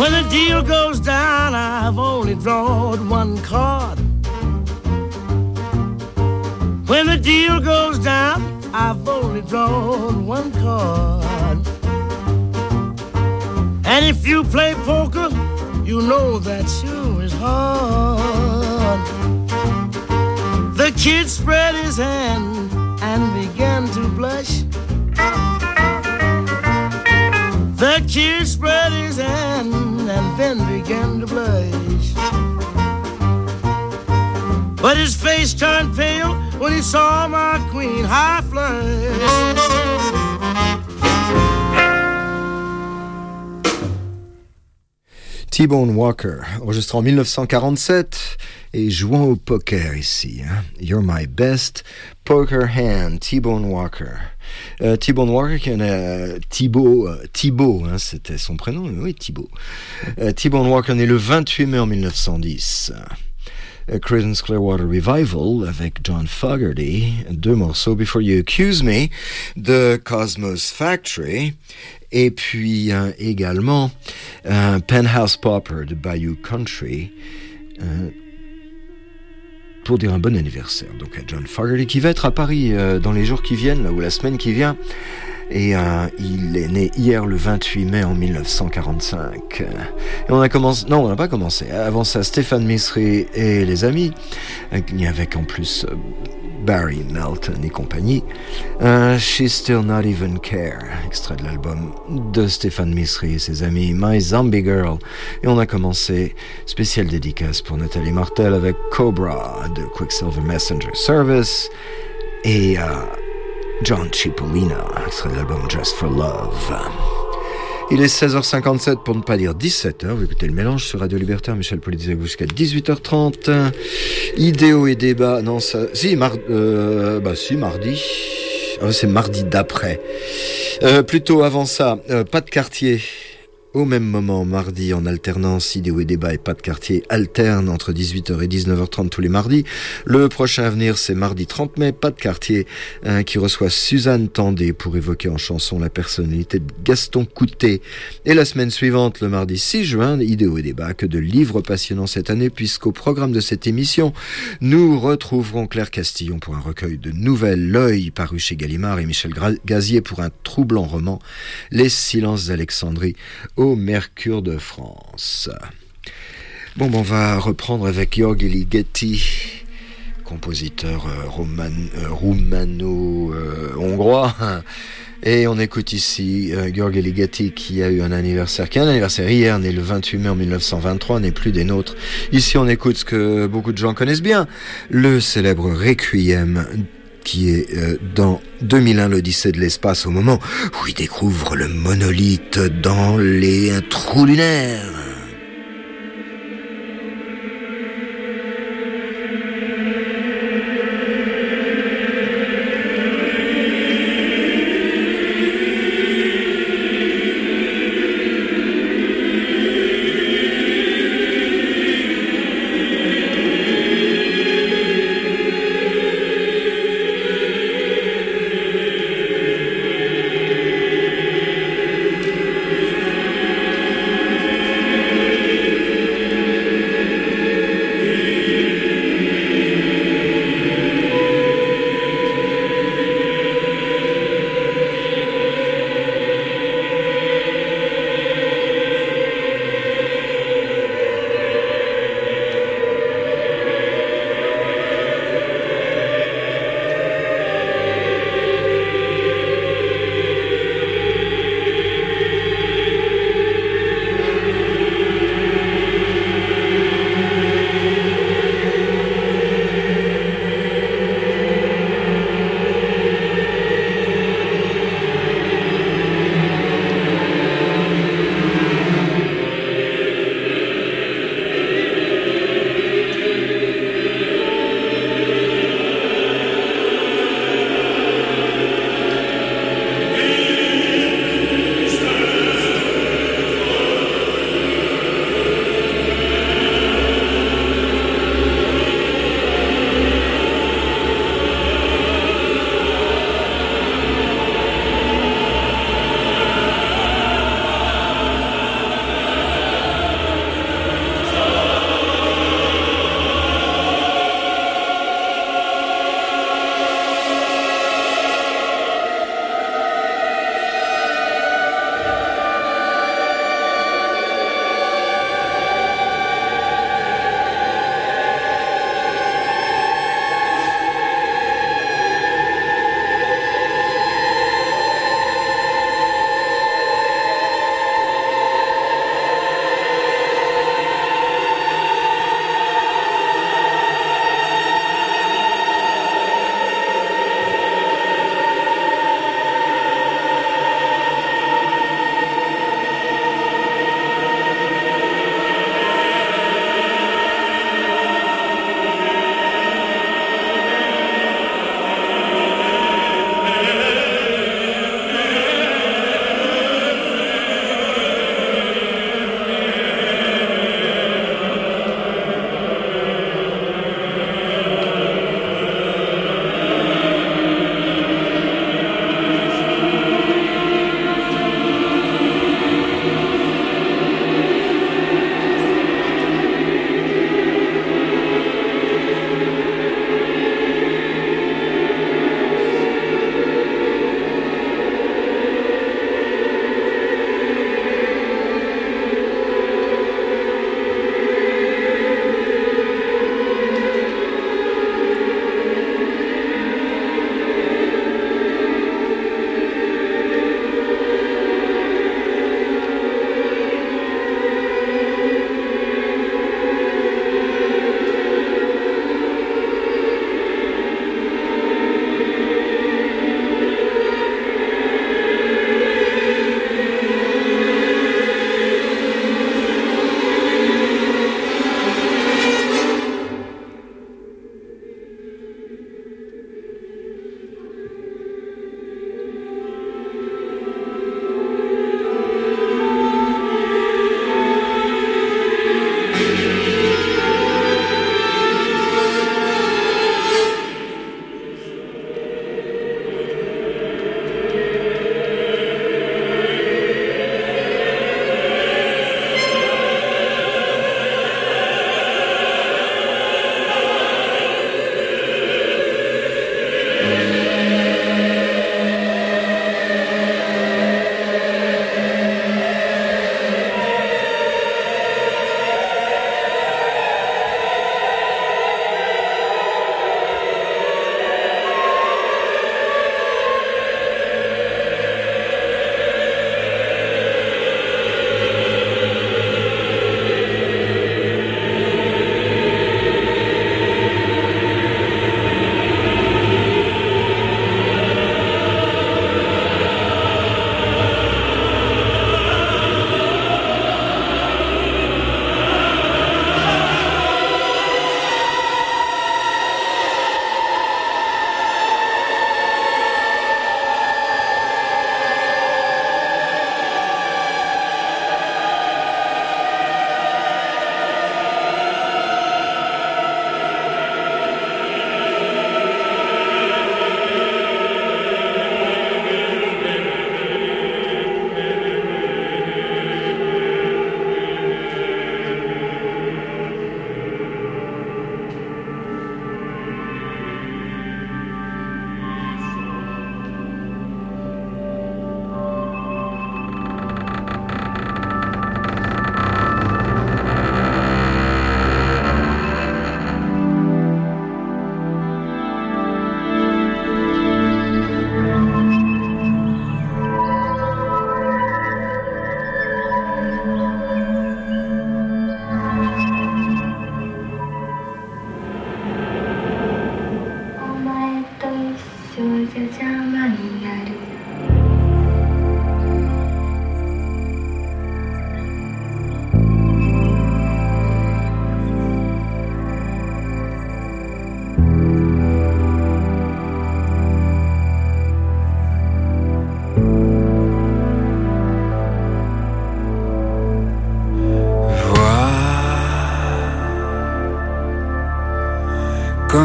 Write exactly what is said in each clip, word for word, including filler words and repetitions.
When the deal goes down, I've only drawn one card. When the deal goes down, I've only drawn one card. And if you play poker, you know that sure is hard. The kid spread his hand and began to blush. The kid spread his hand and then began to blush. But his face turned pale when he saw my queen high flush. T-Bone Walker, enregistré en dix-neuf cent quarante-sept et jouant au poker ici. Hein. You're my best poker hand, T-Bone Walker. Euh, T-Bone Walker qui est euh, Thibaut, euh, Thibaut, hein, c'était son prénom, oui Thibaut. Euh, T-Bone Walker né le vingt-huit mai en dix-neuf cent dix. Uh, Creedence Clearwater Revival avec John Fogerty, deux morceaux, Before You Accuse Me, de Cosmos Factory, et puis euh, également euh, Penthouse Popper de Bayou Country, euh, pour dire un bon anniversaire donc à John Fogerty qui va être à Paris euh, dans les jours qui viennent, là, ou la semaine qui vient. Et euh, il est né hier le vingt-huit mai en dix-neuf cent quarante-cinq. Et on a commencé... Non, on n'a pas commencé. Avant ça, Stéphane Misri et les amis. Il y avait en plus euh, Barry Melton et compagnie. Euh, She Still Not Even Care, extrait de l'album de Stéphane Misri et ses amis, My Zombie Girl. Et on a commencé spéciale dédicace pour Nathalie Martel avec Cobra de Quicksilver Messenger Service. Et... Euh, John Cipollina, extrait de l'album Just for Love. Il est seize heures cinquante-sept pour ne pas dire dix-sept heures. Vous écoutez le mélange sur Radio Libertaire. Michel Polizzi avec vous jusqu'à dix-huit heures trente. Idéo et débat. Non, ça. Si, mar... euh, bah, si, mardi. Ah, c'est mardi d'après. Euh, plutôt avant ça, euh, pas de quartier. Au même moment, mardi, en alternance, Idéo et débat et pas de quartier alternent entre dix-huit heures et dix-neuf heures trente tous les mardis. Le prochain à venir, c'est mardi trente mai, pas de quartier, hein, qui reçoit Suzanne Tendé pour évoquer en chanson la personnalité de Gaston Coutet. Et la semaine suivante, le mardi six juin, Idéo et débat, que de livres passionnants cette année, puisqu'au programme de cette émission, nous retrouverons Claire Castillon pour un recueil de nouvelles, L'œil, paru chez Gallimard, et Michel Gazier pour un troublant roman, Les silences d'Alexandrie, au Mercure de France. Bon, ben on va reprendre avec Gheorghe Ligeti, compositeur euh, roman, euh, roumano-hongrois. Euh, Et on écoute ici euh, Gheorghe Ligeti qui a eu un anniversaire, qui a un anniversaire hier, né le vingt-huit mai en dix-neuf cent vingt-trois, n'est plus des nôtres. Ici, on écoute ce que beaucoup de gens connaissent bien, le célèbre Requiem, qui est euh, dans deux mille un, l'Odyssée de l'espace, au moment où il découvre le monolithe dans les trous lunaires.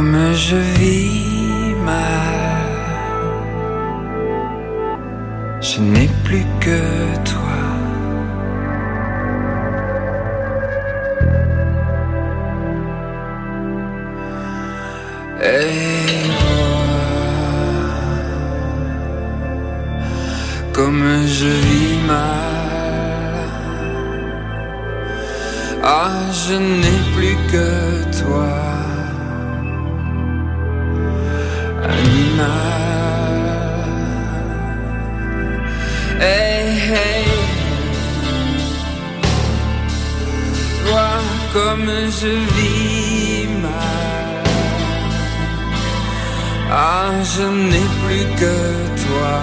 Comme je vis mal, je n'ai plus que toi. Et moi, comme je vis mal, ah, je n'ai plus que toi. Animal, hey, hey, vois comme je vis mal, ah, je n'ai plus que toi.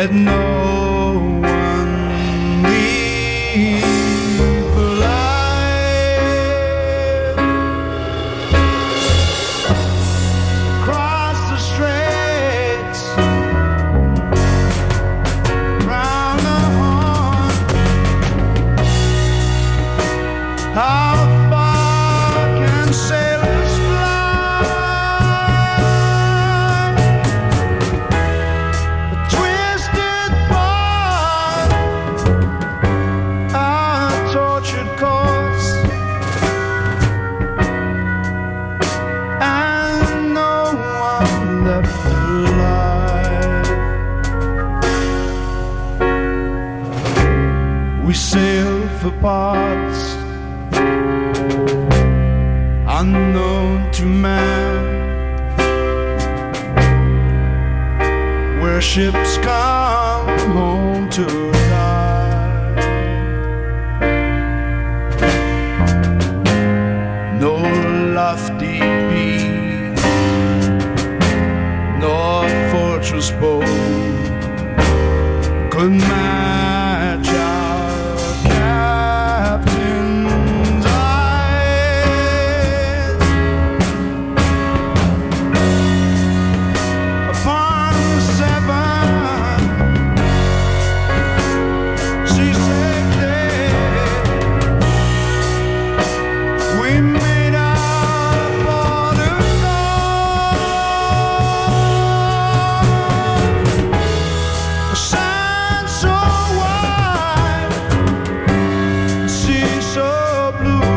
let no one leave alive. Cross the straits, round the horn. How far can sailors fly? A twisted part, a tortured course, and no one left alive. We sail for parts unknown to man, where ships come home to die. No lofty peak, nor fortress bold could match our captain's eyes. Upon the seven seasick days, we made our port of call. A sand so wide, sea so blue,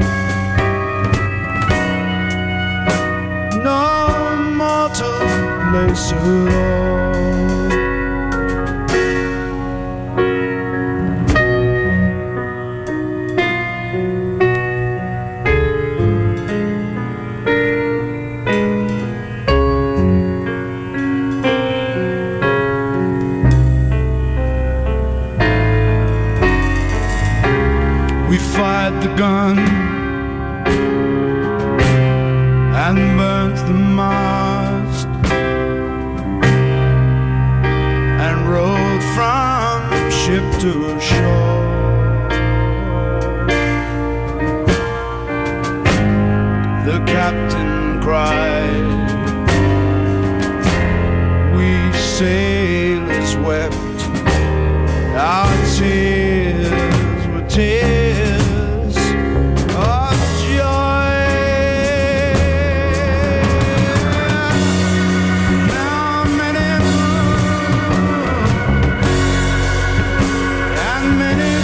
no mortal place at all. We fired the gun and burnt the mast and rode from ship to shore. The captain cried, we sailors wept, our tears were tears of joy. Now many moons and many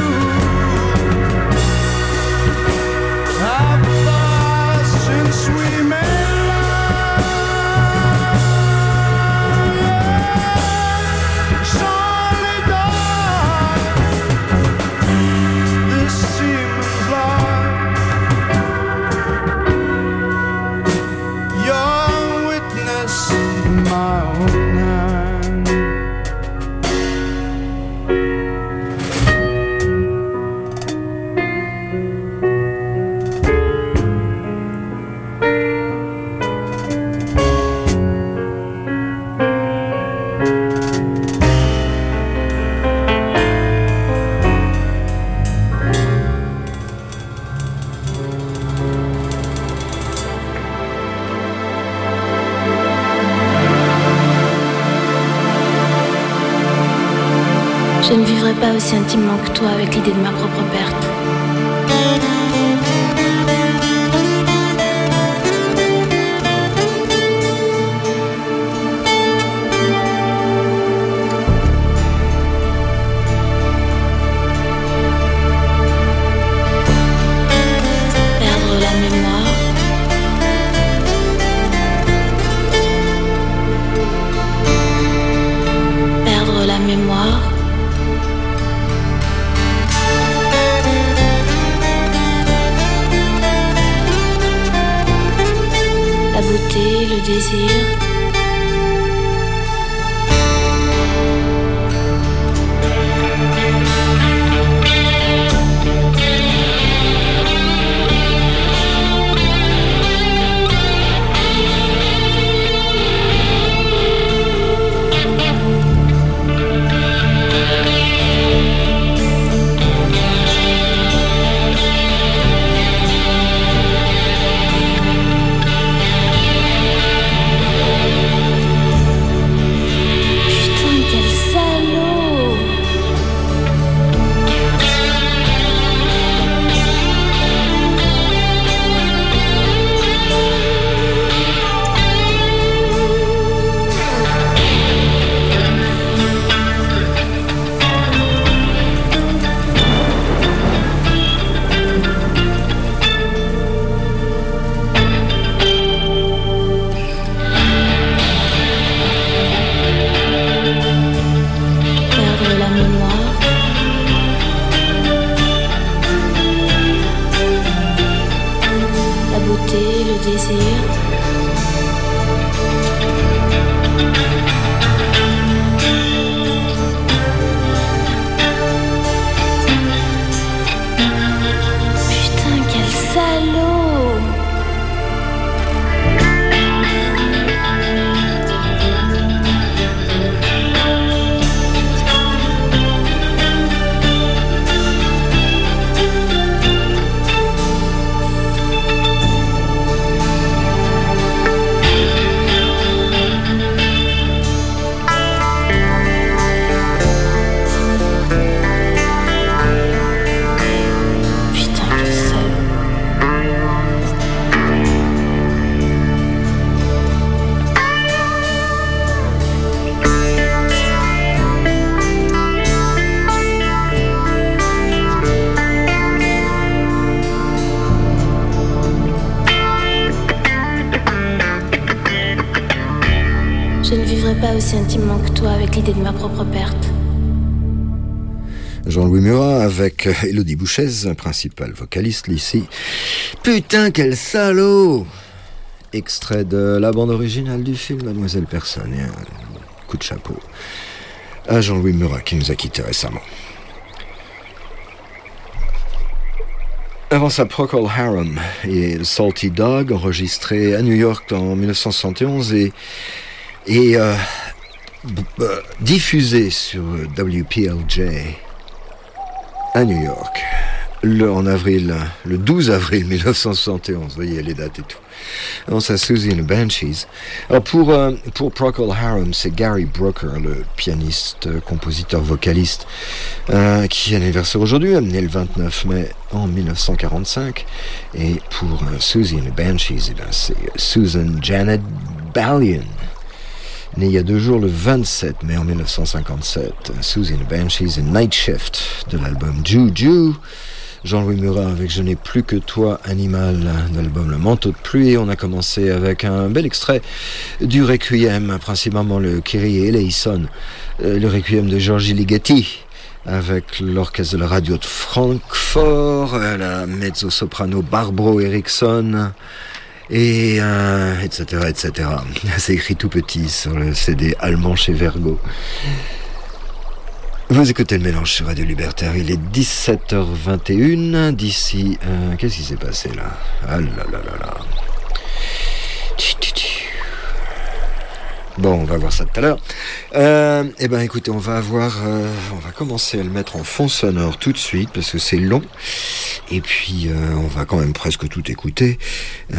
Jews have passed since we made love. Soledad, this seems like your witness, my own hand. Je ne vivrai pas aussi intimement que toi avec l'idée de ma propre perte. Perdre la mémoire, perdre la mémoire. La beauté, le désir. pas aussi intimement que toi avec l'idée de ma propre perte. Jean-Louis Murat avec Élodie Bouchez, principale vocaliste ici. Putain, quel salaud! Extrait de la bande originale du film Mademoiselle Personne. Et un coup de chapeau à Jean-Louis Murat qui nous a quittés récemment. Avant ça, Procol Harum et Salty Dog, enregistré à New York en dix-neuf cent soixante et onze et, et euh, b- b- diffusé sur W P L J à New York le, en avril, le douze avril dix-neuf cent soixante et onze. Vous voyez les dates et tout. Alors ça, Susie and the Banshees. Alors pour, euh, pour Procol Harum, c'est Gary Brooker, le pianiste, euh, compositeur, vocaliste, euh, qui a l'anniversaire aujourd'hui, né le vingt-neuf mai en dix-neuf cent quarante-cinq. Et pour euh, Susie and the Banshees, eh ben, c'est Susan Janet Ballion, née il y a deux jours, le vingt-sept mai en dix-neuf cent cinquante-sept. Susie and the Banshees et Night Shift de l'album Juju. Jean-Louis Murat avec Je n'ai plus que toi, Animal, de l'album Le Manteau de pluie. On a commencé avec un bel extrait du Requiem, principalement le Kyrie eleison, le Requiem de Giorgi Ligeti, avec l'orchestre de la radio de Francfort, la mezzo-soprano Barbro Eriksson, et euh, et cetera, et cetera. C'est écrit tout petit sur le C D allemand chez Vergo. Vous écoutez le mélange sur Radio Libertaire, il est dix-sept heures vingt et une, d'ici... Euh, qu'est-ce qui s'est passé là? Ah là là là là... Bon, on va voir ça tout à l'heure. Euh, eh ben écoutez, on va avoir... Euh, on va commencer à le mettre en fond sonore tout de suite, parce que c'est long, et puis euh, on va quand même presque tout écouter. Euh,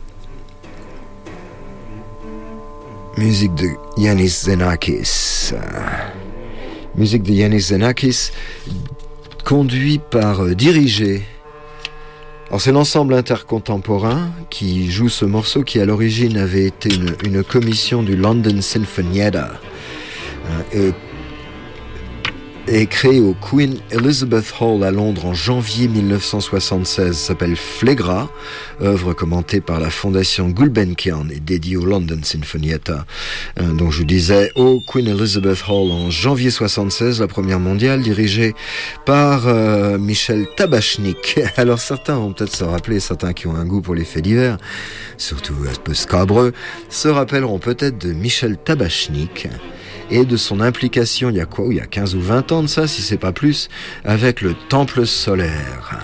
musique de Yannis Xenakis... Musique de Yannis Xenakis, conduit par, euh, dirigé. Alors c'est l'ensemble intercontemporain qui joue ce morceau qui à l'origine avait été une, une commission du London Sinfonietta, euh, et créé au Queen Elizabeth Hall à Londres en janvier dix-neuf cent soixante-seize, s'appelle Phlegra, œuvre commentée par la fondation Gulbenkian et dédiée au London Sinfonietta. Euh, donc je disais au Queen Elizabeth Hall en janvier soixante-seize, la première mondiale, dirigée par euh, Michel Tabachnik. Alors certains vont peut-être se rappeler, certains qui ont un goût pour les faits divers, surtout un peu scabreux, se rappelleront peut-être de Michel Tabachnik et de son implication, il y a quoi, il y a quinze ou vingt ans de ça, si c'est pas plus, avec le Temple solaire.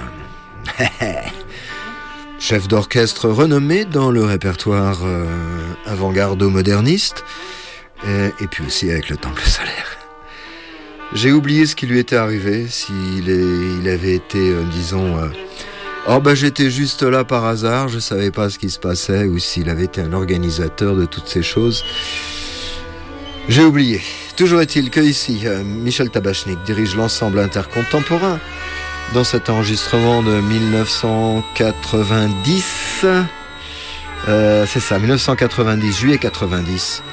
Chef d'orchestre renommé dans le répertoire euh, avant-gardo-moderniste, euh, et puis aussi avec le Temple solaire. J'ai oublié ce qui lui était arrivé, s'il est, il avait été, euh, disons... Euh, oh ben j'étais juste là par hasard, je savais pas ce qui se passait, ou s'il avait été un organisateur de toutes ces choses... J'ai oublié. Toujours est-il que ici, euh, Michel Tabachnik dirige l'ensemble intercontemporain dans cet enregistrement de dix-neuf cent quatre-vingt-dix. Euh, c'est ça, dix-neuf cent quatre-vingt-dix, juillet quatre-vingt-dix.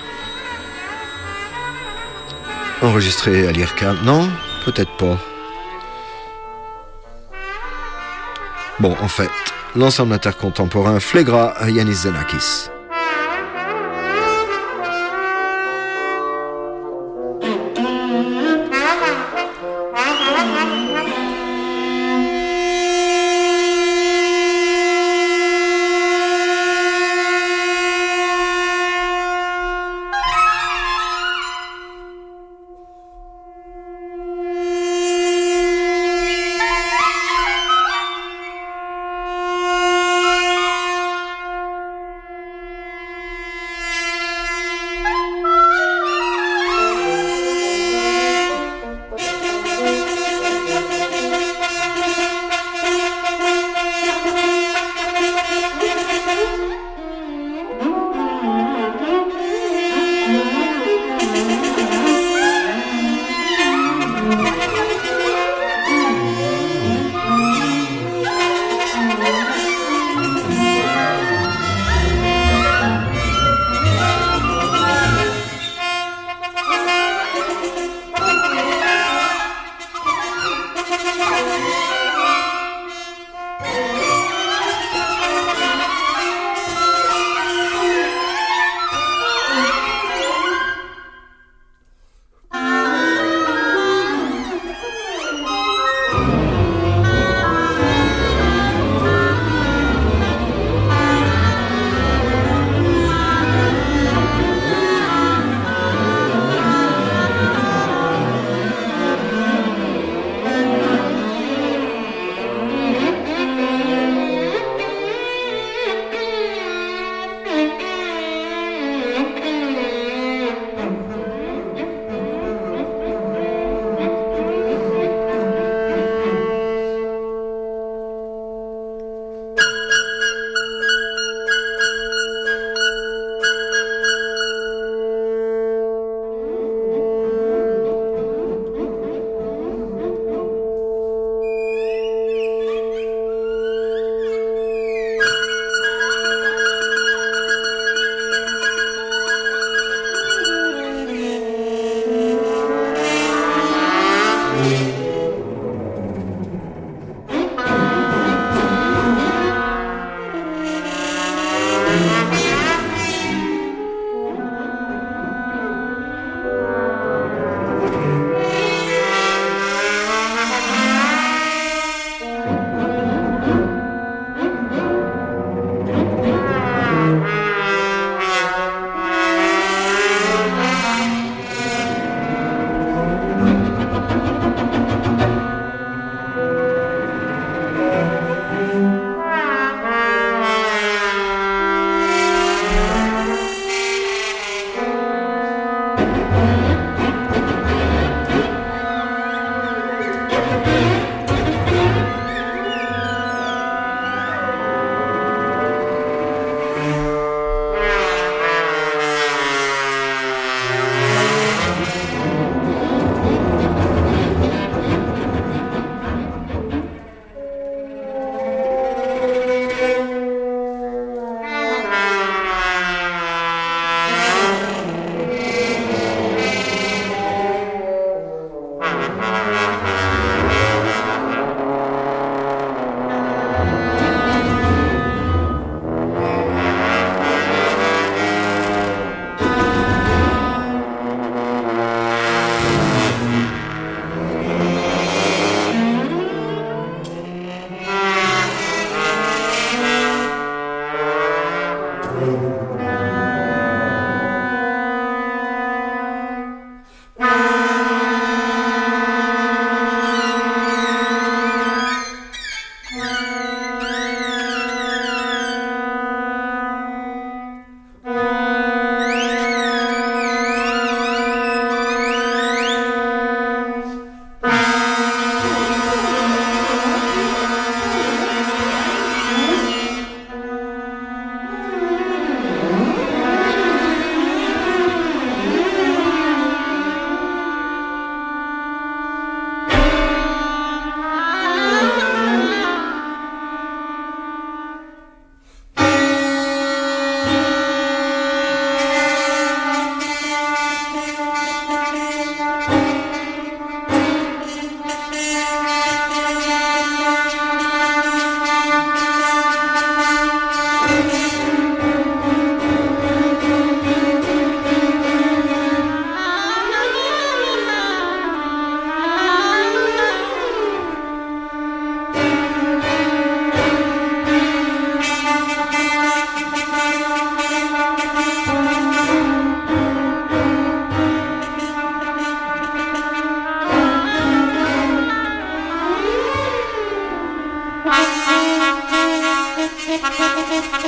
Enregistré à l'I R C A. Non, peut-être pas. Bon, en fait, l'ensemble intercontemporain Phlegra à Yannis Xenakis.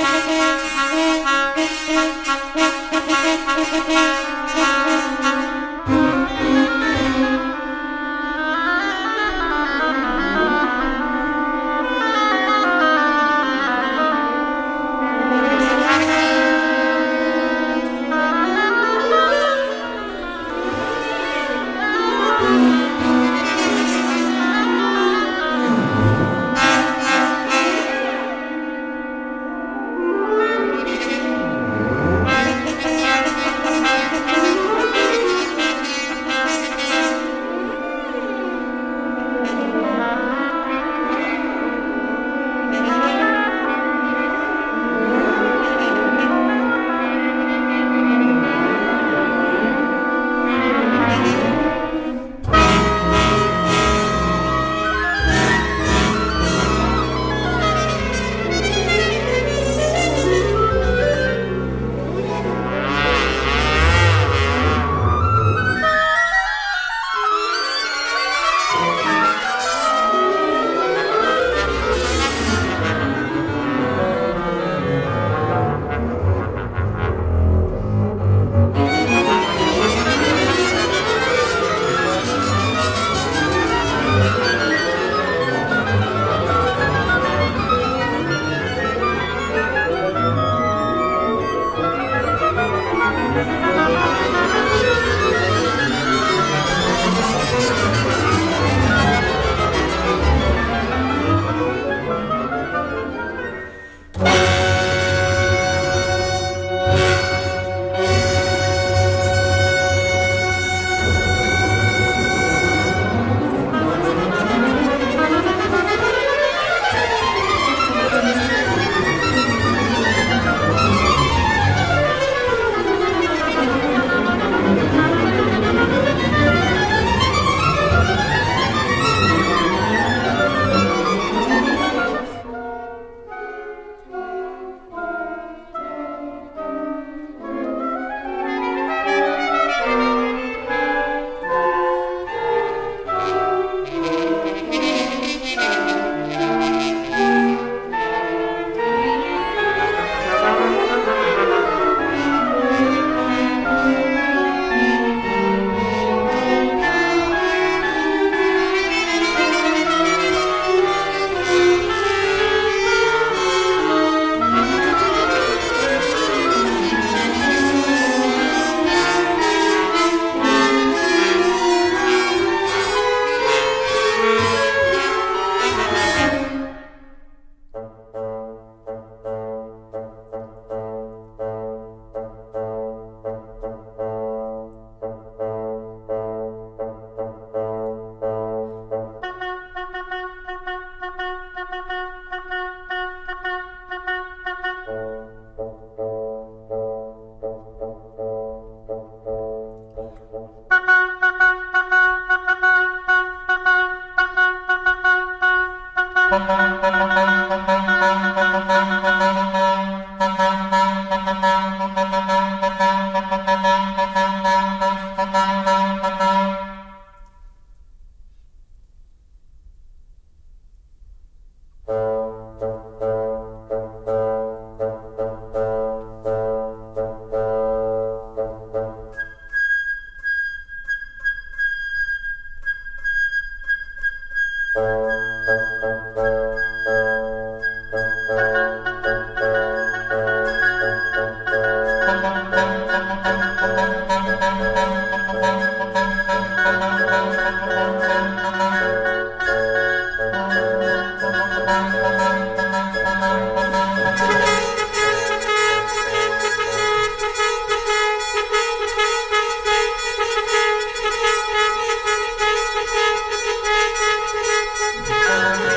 Thank you.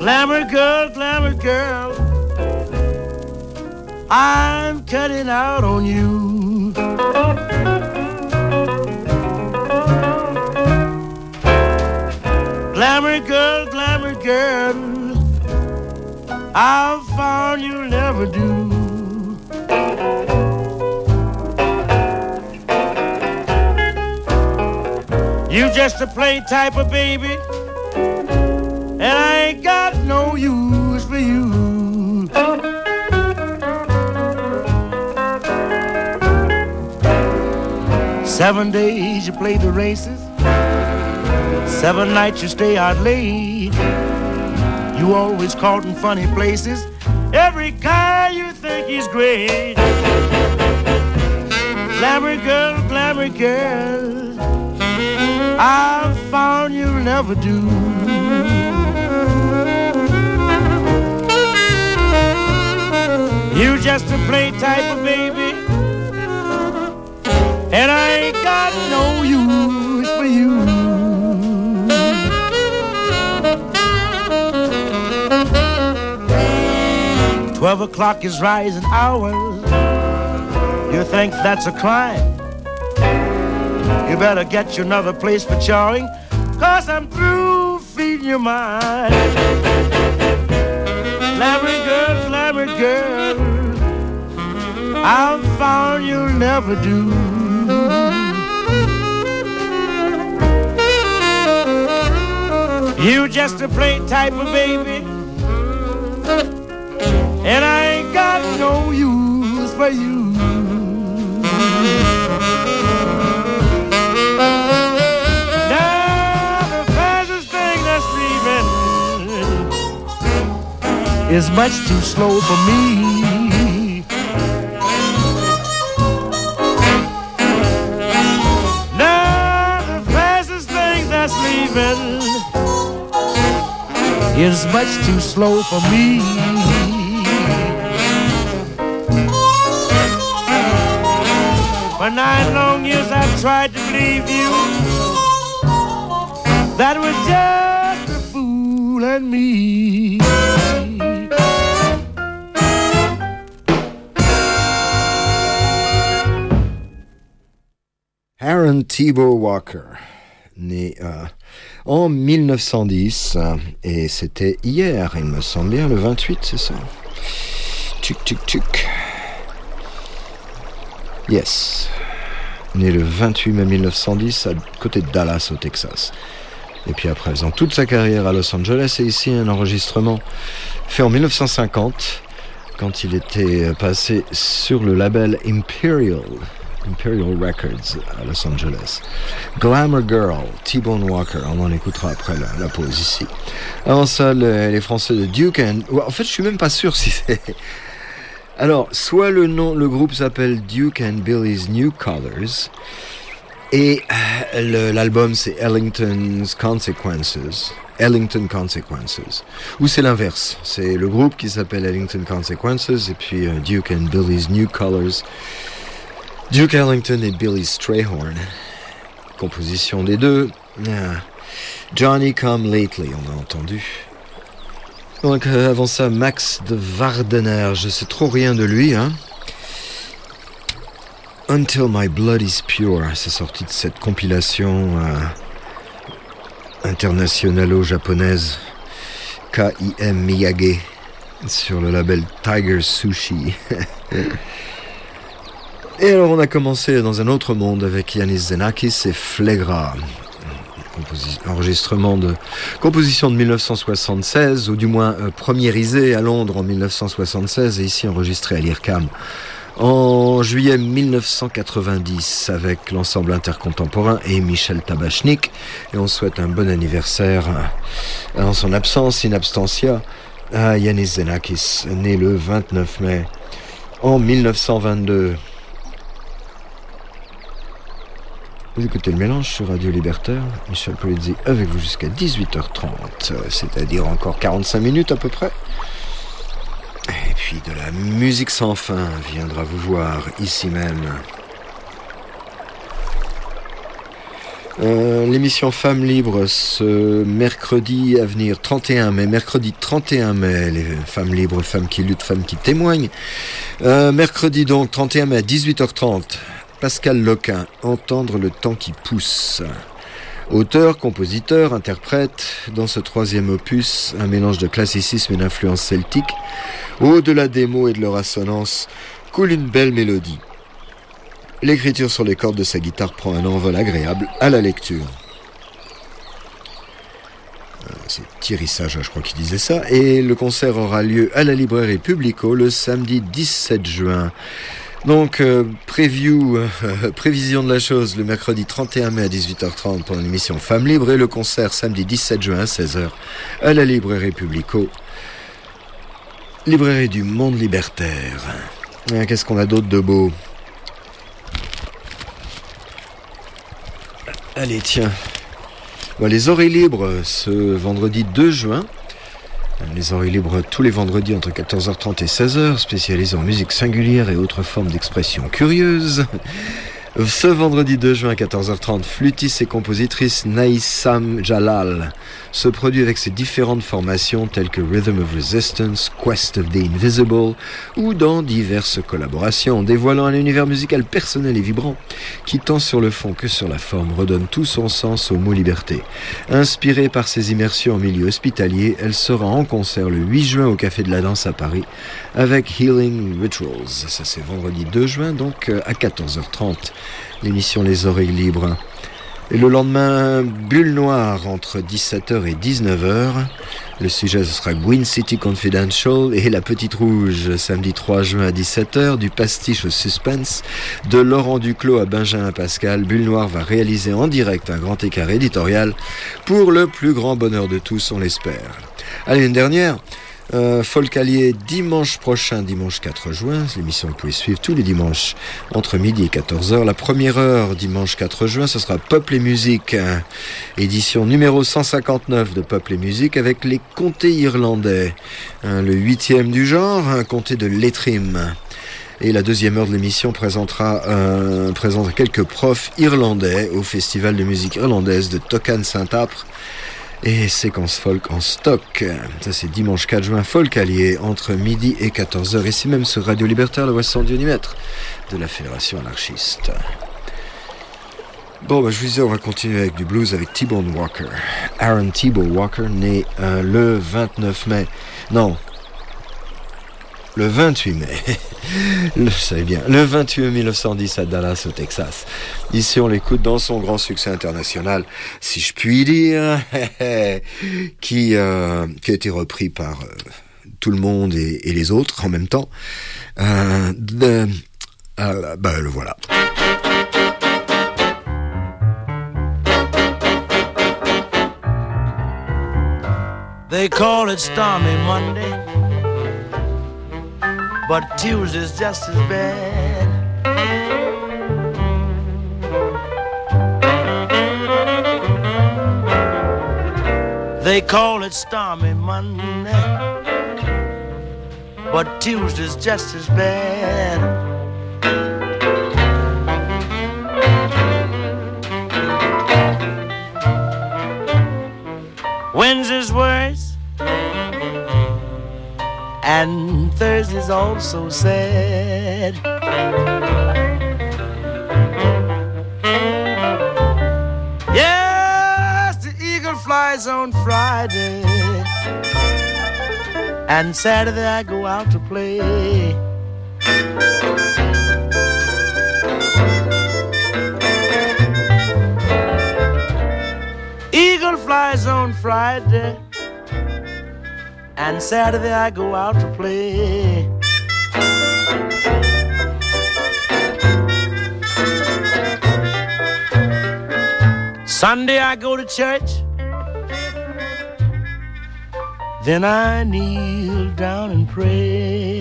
Glamour girl, glamour girl, I'm cutting out on you. Glamour girl, glamour girl, I've found you'll never do. You just a play type of baby, and I ain't got no use for you. Seven days you play the races, seven nights you stay out late. You always caught in funny places, every guy you think he's great. Glamour girl, glamour girl, I've found you'll never do. You just a play type of baby, and I ain't got no use for you. Twelve o'clock is rising hours. You think that's a crime? You better get you another place for chawing, 'cause I'm through feeding your mind. Glamour girl, glamour girl, I've found you'll never do. You just a play type of baby, and I ain't got no use for you. Is much too slow for me. Now the fastest thing that's leaving is much too slow for me. For nine long years I've tried to believe you, that was just a fool and me. Aaron Thibault Walker, né euh, en mille neuf cent dix, euh, et c'était hier, il me semble bien, le vingt-huit, c'est ça? Tchuc, tchuc, tchuc. Yes. Né le vingt-huit mai mille neuf cent dix, à côté de Dallas, au Texas. Et puis après, faisant toute sa carrière à Los Angeles, et ici un enregistrement fait en mille neuf cent cinquante, quand il était passé sur le label Imperial. Imperial Records à Los Angeles. Glamour Girl, T-Bone Walker, on en écoutera après la, la pause ici. Avant ça, le, les Français de Duke and... En fait, je suis même pas sûr si c'est... Alors, soit le nom, le groupe s'appelle Duke and Billy's New Colors, et euh, le, l'album c'est Ellington's Consequences. Ellington Consequences. Ou c'est l'inverse, c'est le groupe qui s'appelle Ellington Consequences, et puis euh, Duke and Billy's New Colors. Duke Ellington et Billy Strayhorn. Composition des deux. Ah. Johnny Come Lately, on a entendu. Donc euh, avant ça, Max de Vardener, je sais trop rien de lui, hein. Until My Blood is Pure, c'est sorti de cette compilation euh, internationalo-japonaise K I M Miyage sur le label Tiger Sushi. Et alors on a commencé dans un autre monde avec Yanis Xenakis et Flegra. Composi- enregistrement de composition de mille neuf cent soixante-seize, ou du moins euh, premiérisé à Londres en mille neuf cent soixante-seize et ici enregistré à l'IRCAM en juillet mille neuf cent quatre-vingt-dix avec l'ensemble intercontemporain et Michel Tabachnik. Et on souhaite un bon anniversaire euh, en son absence, in absentia, à Yanis Xenakis, né le vingt-neuf mai en mille neuf cent vingt-deux. Vous écoutez le mélange sur Radio Libertaire, Michel Polizzi avec vous jusqu'à dix-huit heures trente, c'est-à-dire encore quarante-cinq minutes à peu près. Et puis de la musique sans fin viendra vous voir ici même. Euh, l'émission Femmes Libres ce mercredi à venir, trente et un mai, mercredi trente et un mai, les femmes libres, femmes qui luttent, femmes qui témoignent. Euh, mercredi donc, trente et un mai à dix-huit heures trente, Pascal Loquin, Entendre le temps qui pousse. Auteur, compositeur, interprète, dans ce troisième opus, un mélange de classicisme et d'influence celtique. Au-delà des mots et de leur assonance, coule une belle mélodie. L'écriture sur les cordes de sa guitare prend un envol agréable à la lecture. C'est Thierry Sage, je crois qu'il disait ça. Et le concert aura lieu à la librairie Publico le samedi dix-sept juin. Donc, euh, preview, euh, prévision de la chose, le mercredi trente et un mai à dix-huit heures trente pour l'émission Femmes Libres et le concert samedi dix-sept juin à seize heures à la librairie Publico. Librairie du monde libertaire. Et qu'est-ce qu'on a d'autre de beau ? Allez, tiens. Bon, les oreilles libres ce vendredi deux juin. Les oreilles libres tous les vendredis entre quatorze heures trente et seize heures, spécialisés en musique singulière et autres formes d'expression curieuse. Ce vendredi deux juin à quatorze heures trente, flûtiste et compositrice Naïsam Jalal se produit avec ses différentes formations telles que Rhythm of Resistance, Quest of the Invisible ou dans diverses collaborations, dévoilant un univers musical personnel et vibrant qui tant sur le fond que sur la forme redonne tout son sens au mot liberté. Inspirée par ses immersions en milieu hospitalier, elle sera en concert le huit juin au Café de la Danse à Paris avec Healing Rituals. Ça c'est vendredi deux juin donc à quatorze heures trente. L'émission Les Oreilles Libres. Et le lendemain, Bulle Noire entre dix-sept heures et dix-neuf heures. Le sujet ce sera Gwyn City Confidential et La Petite Rouge, samedi trois juin à dix-sept heures, du pastiche au suspense. De Laurent Duclos à Benjamin Pascal, Bulle Noire va réaliser en direct un grand écart éditorial pour le plus grand bonheur de tous, on l'espère. Allez, une dernière. Euh, Folcalier dimanche prochain, dimanche quatre juin. L'émission vous pouvez suivre tous les dimanches entre midi et quatorze heures. La première heure, dimanche quatre juin, ce sera Peuple et Musique, hein, édition numéro cent cinquante-neuf de Peuple et Musique avec les comtés irlandais, hein, le huitième du genre, un comté de Leitrim. Et la deuxième heure de l'émission présentera euh, présente quelques profs irlandais au Festival de musique irlandaise de Tocan Saint-Apre. Et séquence folk en stock. Ça c'est dimanche quatre juin, Folcalier, entre midi et quatorze heures. Ici même sur Radio Libertaire, le Ouest cent dix-mètres de la Fédération anarchiste. Bon, bah, je vous disais, on va continuer avec du blues avec T-Bone Walker. Aaron T-Bone Walker, né euh, le vingt-neuf mai. Non. Le vingt-huit mai, je savais bien, le vingt-huit mai mille neuf cent dix à Dallas au Texas. Ici on l'écoute dans son grand succès international, si je puis dire, qui, euh, qui a été repris par euh, tout le monde et, et les autres en même temps. Euh, de, euh, bah, le voilà. They call it Stormy Monday, but Tuesday's just as bad. They call it Stormy Monday, but Tuesday's just as bad. Wednesday's worse, and Thursday's also sad. Yes, the eagle flies on Friday, and Saturday I go out to play. Eagle flies on Friday, and Saturday I go out to play. Sunday I go to church, then I kneel down and pray.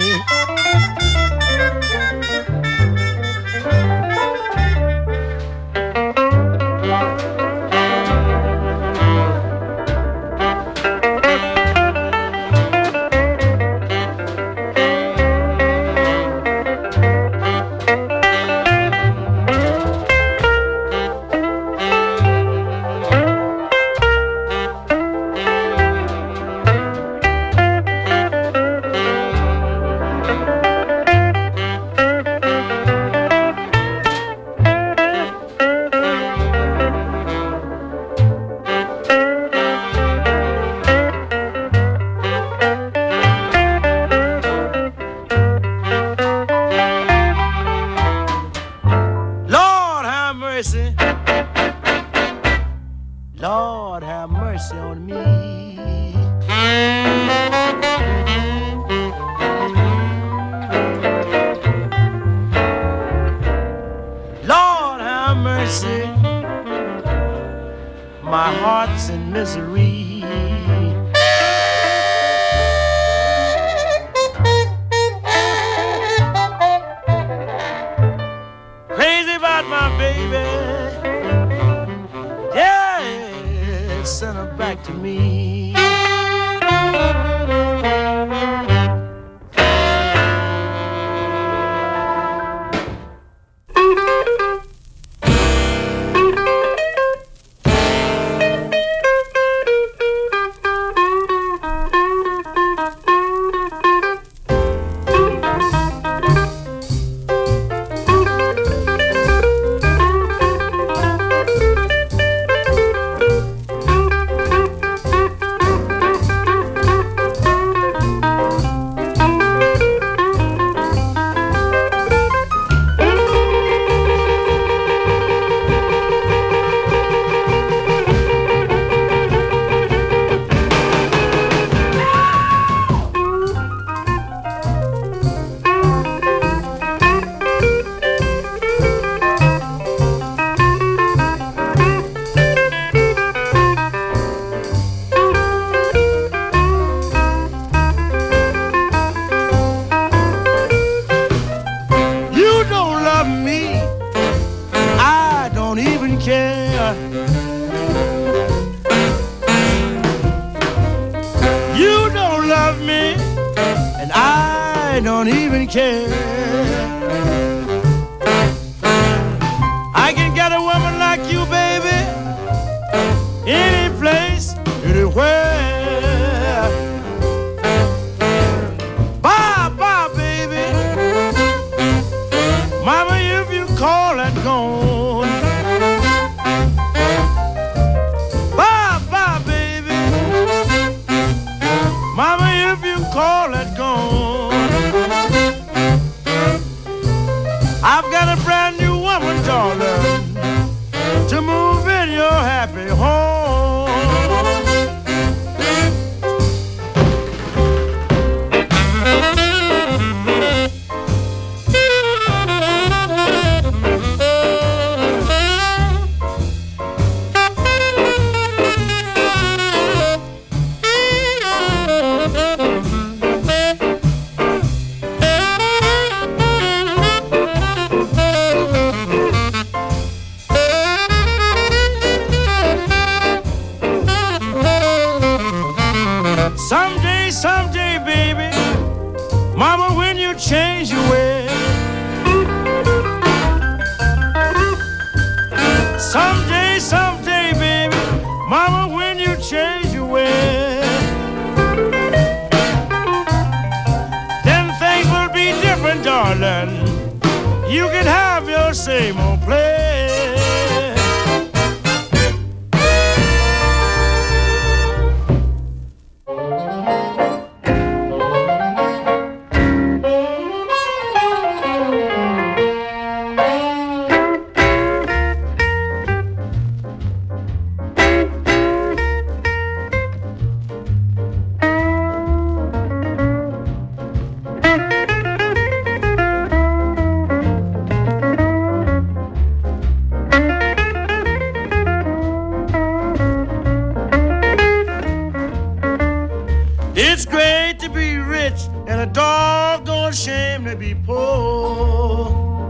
me, and I don't even care. I can get a woman like you, baby, any place, anywhere. Bye, bye, baby. Mama, if you call that gone. Bye, bye, baby. Mama, if you call that gone. I've got a brand new woman, darling, to move in your happy home. Someday, someday, baby, Mama, when you change your way. Someday, someday, baby, Mama, when you change your way. Then things will be different, darling. You can have your same old place. It's great to be rich and a doggone shame to be poor.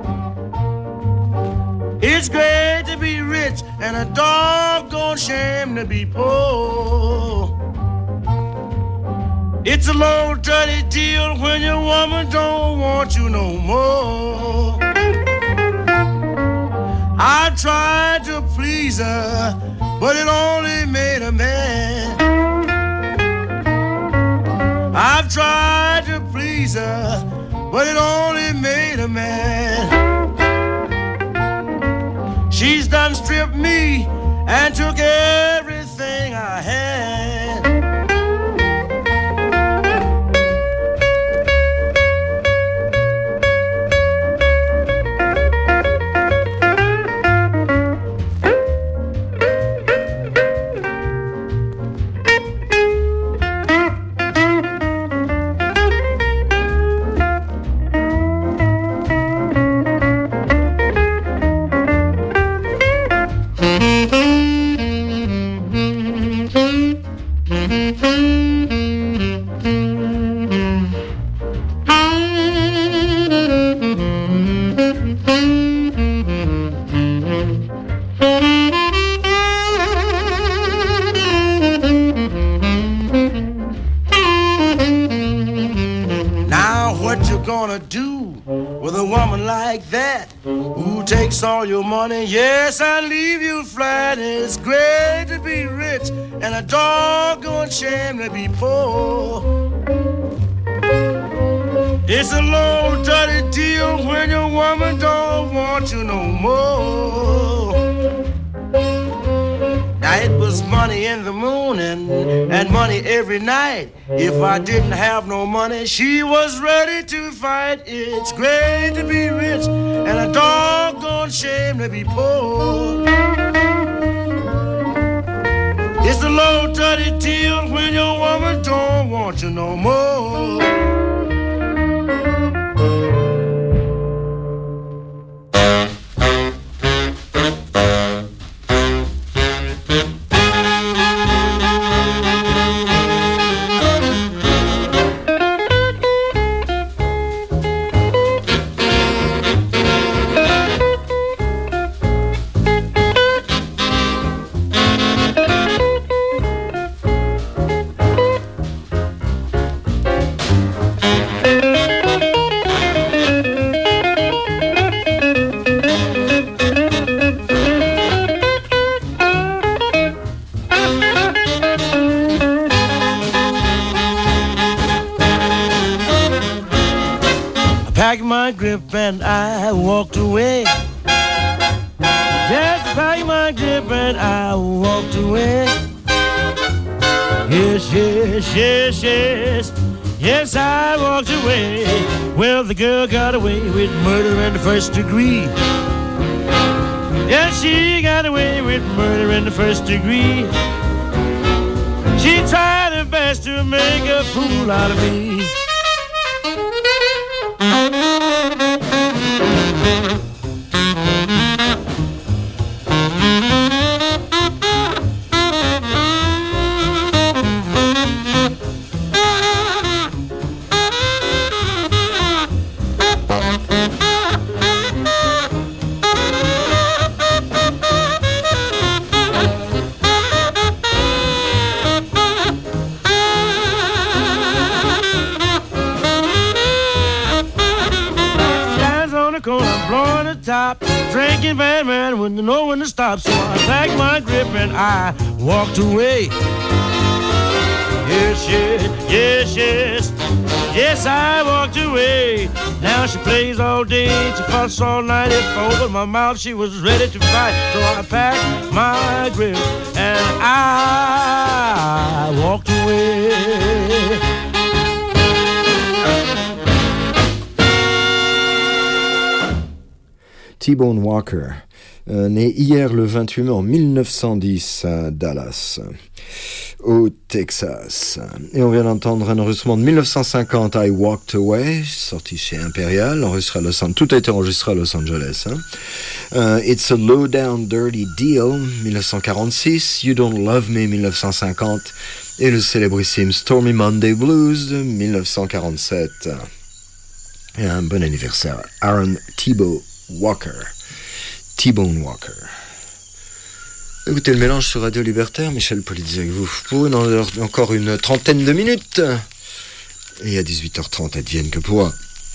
It's great to be rich and a doggone shame to be poor. It's a low dirty deal when your woman don't want you no more. I tried to please her, but it only made a man. I've tried to please her, but it only made a man. She's done stripped me and took everything I had. All your money, yes, I leave you flat. It's great to be rich and a doggone shame to be poor. It's a low dirty deal when your woman don't want you no more. Now it was money in the morning and money every night. If I didn't have no money, she was ready to fight. It's great to be rich and a doggone shame to be poor. It's a low dirty deal when your woman don't want you no more. my grip and I walked away. Just packed my grip and I walked away. Yes, yes, yes, yes. Yes, I walked away. Well, the girl got away with murder in the first degree. Yes, she got away with murder in the first degree. She tried her best to make a fool out of me. Top, drinking bad man, wouldn't know when to stop. So I packed my grip and I walked away. Yes, yes, yes, yes. Yes, I walked away. Now she plays all day, she fuss all night. If I opened my mouth, she was ready to fight. So I packed my grip and I walked away. T-Bone Walker, euh, né hier le vingt-huit mai en mille neuf cent dix à Dallas, au Texas. Et on vient d'entendre un enregistrement de mille neuf cent cinquante, I Walked Away, sorti chez Imperial, enregistré à Los Angeles. Tout a été enregistré à Los Angeles. Hein. Euh, It's a Low Down Dirty Deal, mille neuf cent quarante-six, You Don't Love Me, mille neuf cent cinquante, et le célébrissime Stormy Monday Blues de mille neuf cent quarante-sept. Et un bon anniversaire, Aaron T-Bone Walker, T-Bone Walker. Écoutez le mélange sur Radio Libertaire, Michel Polizzi avec vous pour une, encore une trentaine de minutes. Et à dix-huit heures trente, advienne que pourra.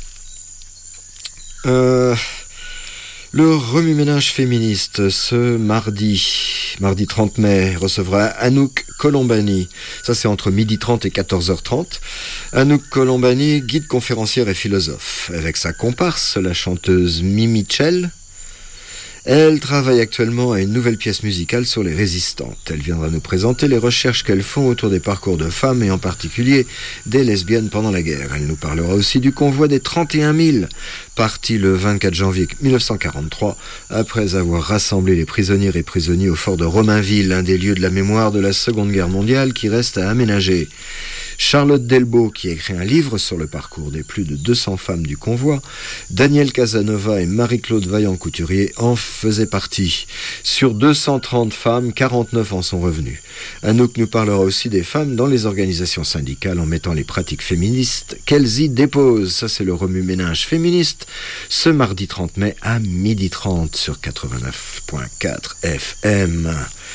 Euh, le remue-ménage féministe, ce mardi, mardi trente mai, recevra Anouk Colombani. Ça, c'est entre midi trente et quatorze heures trente. Anouk Colombani, guide conférencière et philosophe. Avec sa comparse, la chanteuse Mimi Chell, elle travaille actuellement à une nouvelle pièce musicale sur les résistantes. Elle viendra nous présenter les recherches qu'elles font autour des parcours de femmes et en particulier des lesbiennes pendant la guerre. Elle nous parlera aussi du convoi des trente et un mille partis le vingt-quatre janvier mille neuf cent quarante-trois après avoir rassemblé les prisonnières et prisonniers au fort de Romainville, un des lieux de la mémoire de la Seconde Guerre mondiale qui reste à aménager. Charlotte Delbo, qui a écrit un livre sur le parcours des plus de deux cents femmes du convoi, Daniel Casanova et Marie-Claude Vaillant-Couturier en faisaient partie. Sur deux cent trente femmes, quarante-neuf en sont revenues. Anouk nous parlera aussi des femmes dans les organisations syndicales en mettant les pratiques féministes qu'elles y déposent. Ça, c'est le remue-ménage féministe, ce mardi trente mai à midi trente sur quatre-vingt-neuf virgule quatre F M.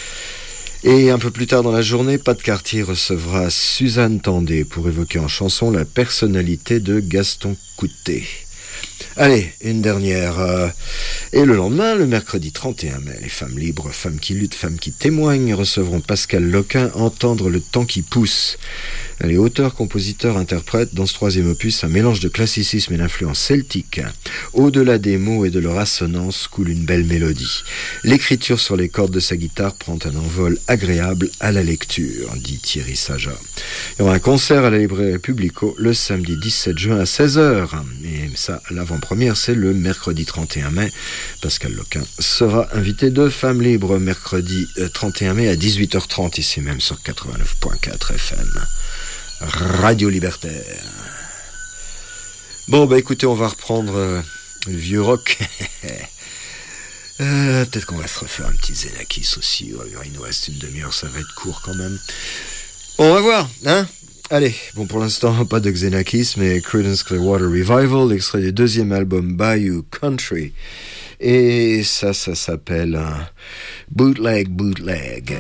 Et un peu plus tard dans la journée, Pat Cartier recevra Suzanne Tendé pour évoquer en chanson la personnalité de Gaston Coutet. Allez, une dernière. Euh, et le lendemain, le mercredi trente et un mai, les femmes libres, femmes qui luttent, femmes qui témoignent recevront Pascal Loquin, Entendre le temps qui pousse. Elle est auteur, compositeur, interprète. Dans ce troisième opus, un mélange de classicisme et d'influence celtique. Au-delà des mots et de leur assonance coule une belle mélodie. L'écriture sur les cordes de sa guitare prend un envol agréable à la lecture, dit Thierry Saja. Il y aura un concert à la librairie Publico le samedi dix-sept juin à seize heures. Et ça, l'avant-première, c'est le mercredi trente et un mai. Pascal Loquin sera invité de Femmes Libres mercredi trente et un mai à dix-huit heures trente, ici même sur quatre-vingt-neuf virgule quatre F M. Radio Libertaire. Bon, bah écoutez, on va reprendre euh, le vieux rock. euh, peut-être qu'on va se refaire un petit Xenakis aussi. Ouais, il nous reste une demi-heure, ça va être court quand même. On va voir, hein. Allez, bon, pour l'instant, pas de Xenakis, mais Creedence Clearwater Revival, extrait du deuxième album Bayou Country. Et ça, ça s'appelle euh, Bootleg Bootleg.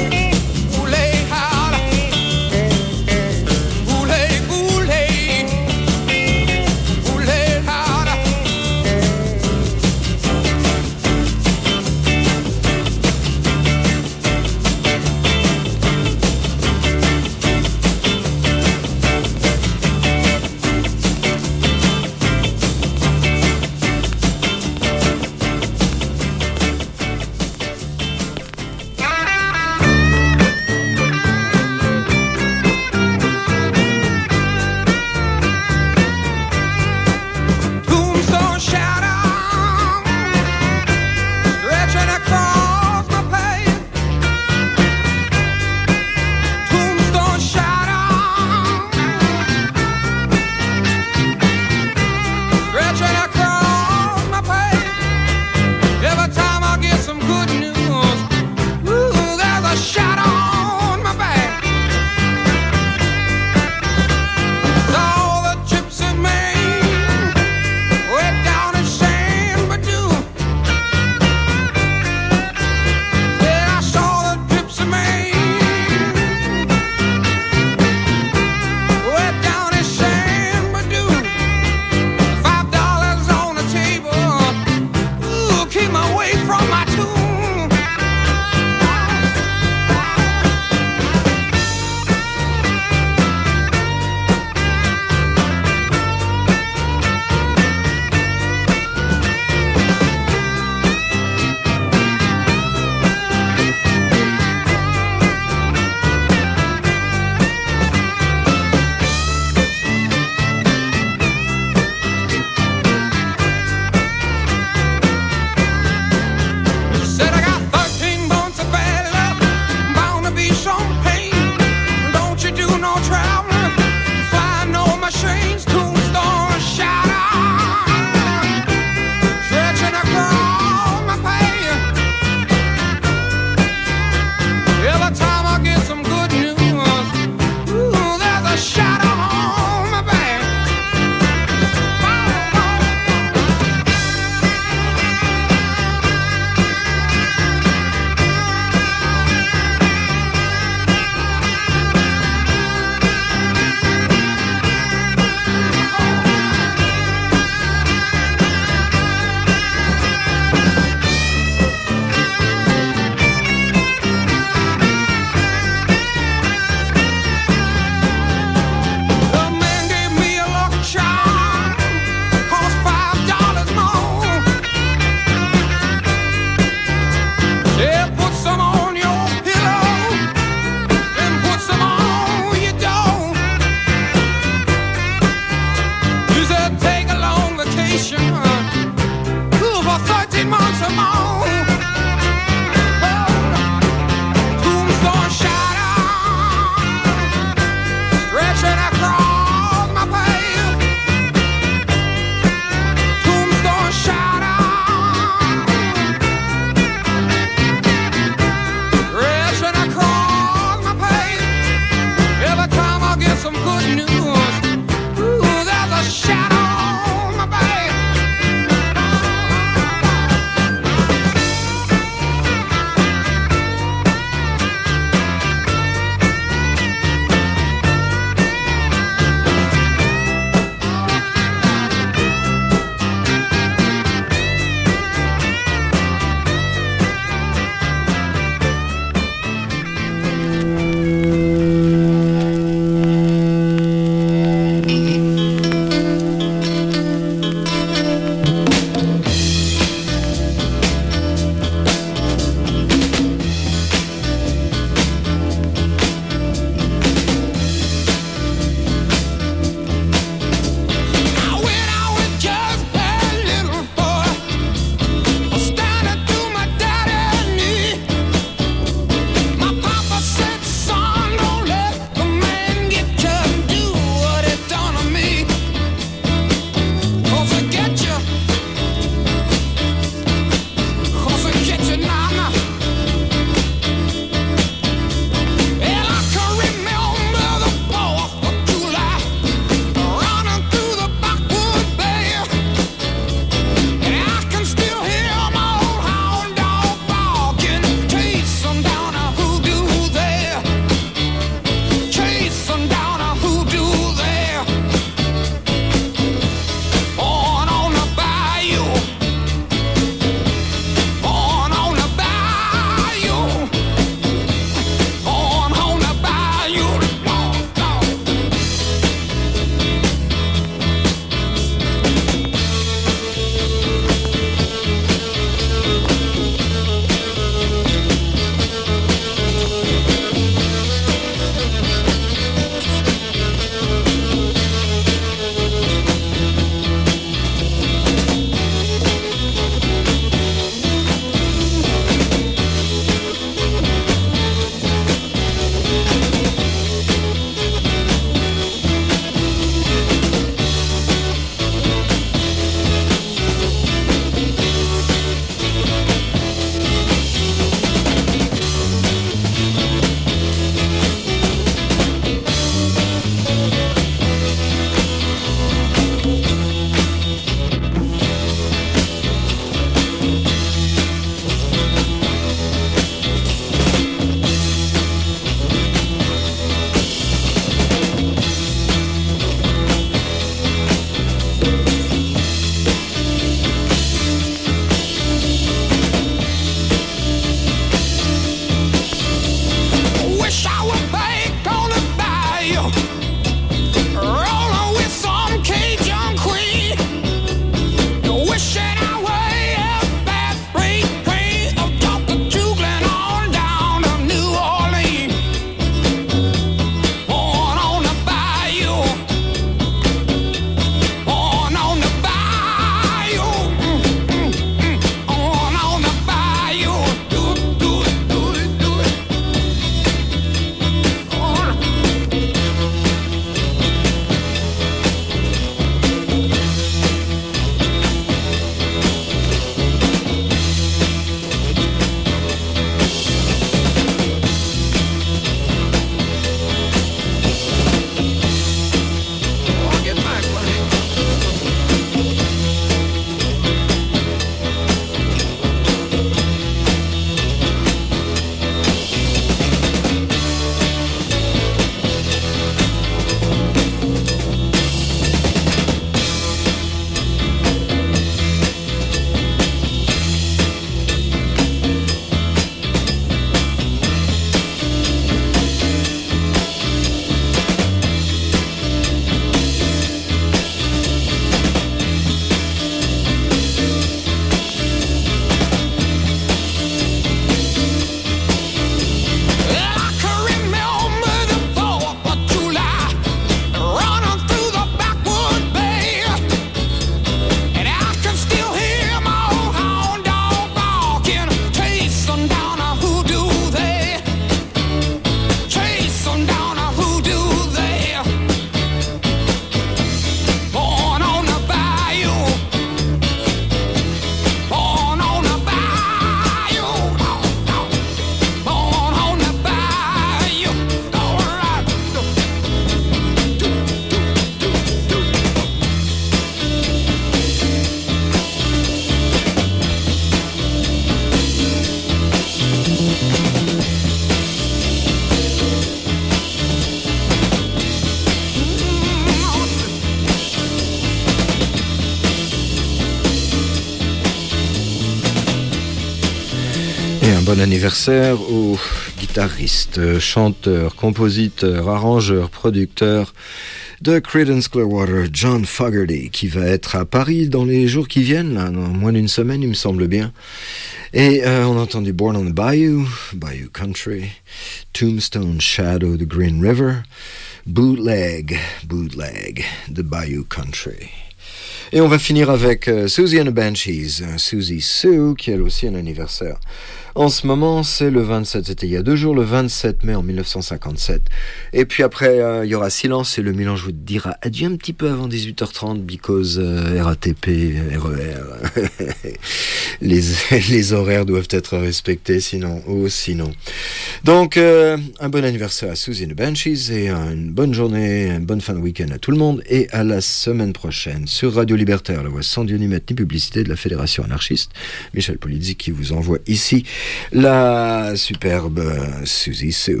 Et un bon anniversaire au guitariste, chanteur, compositeur, arrangeur, producteur de Creedence Clearwater, John Fogerty, qui va être à Paris dans les jours qui viennent, là, dans moins d'une semaine, il me semble bien. Et euh, on a entendu Born on the Bayou, Bayou Country, Tombstone Shadow, The Green River, Bootleg, Bootleg, The Bayou Country. Et on va finir avec uh, Susie and the Banshees, uh, Susie Sue, qui elle aussi a un anniversaire. En ce moment, c'est le vingt-sept, c'était il y a deux jours, le vingt-sept mai en mille neuf cent cinquante-sept. Et puis après, euh, il y aura silence et le mélange vous dira adieu un petit peu avant dix-huit heures trente, because euh, R A T P, R E R, les, les horaires doivent être respectés, sinon, oh sinon. Donc, euh, un bon anniversaire à Susie and the Banshees et euh, une bonne journée, une bonne fin de week-end à tout le monde et à la semaine prochaine sur Radio Libertaire, la voix sans Dieu ni maître ni publicité de la Fédération anarchiste. Michel Polizzi qui vous envoie ici la superbe Susie Sue.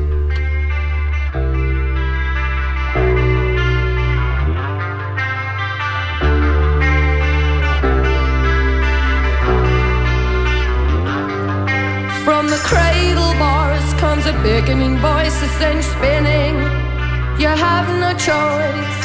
From the cradle bars comes a beckoning voice, a cinch spinning. You have no choice.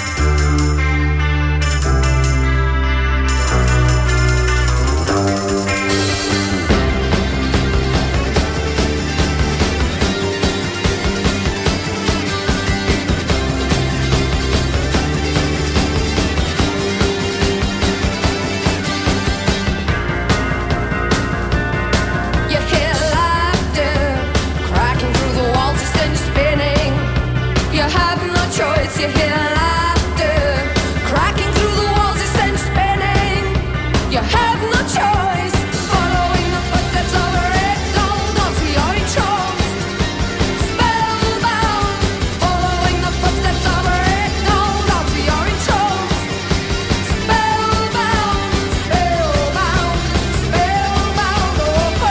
You hear laughter cracking through the walls, it's sent spinning. You have no choice, following the footsteps of a red-gold dance. We are entranced, spellbound, following the footsteps of a red-gold dance. We are entranced, spellbound, spellbound, spellbound, oh, oh.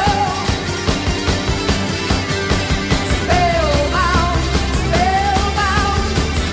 Spellbound, spellbound.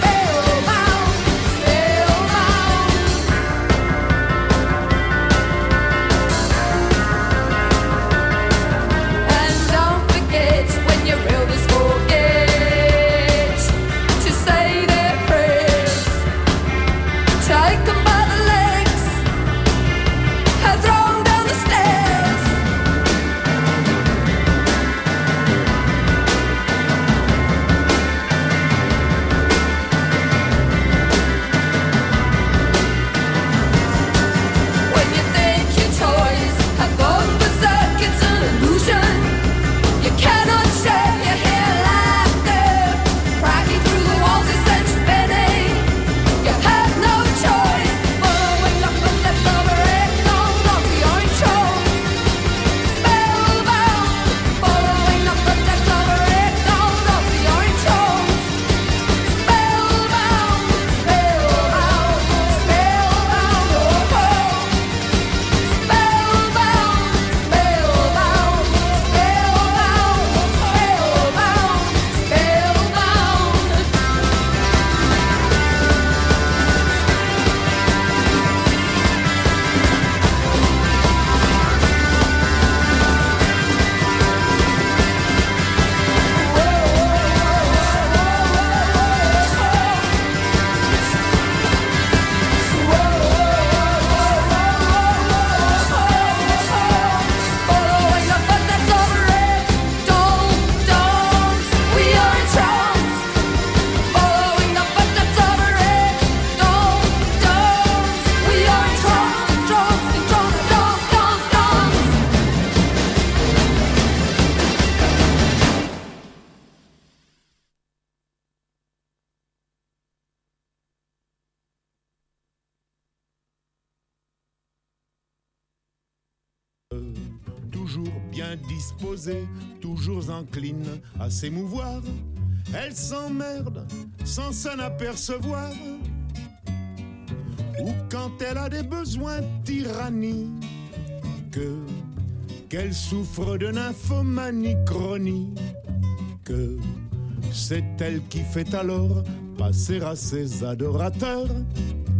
Toujours bien disposée, toujours encline à s'émouvoir. Elle s'emmerde sans s'en apercevoir. Ou quand elle a des besoins tyranniques, qu'elle souffre de nymphomanie chronique, que c'est elle qui fait alors passer à ses adorateurs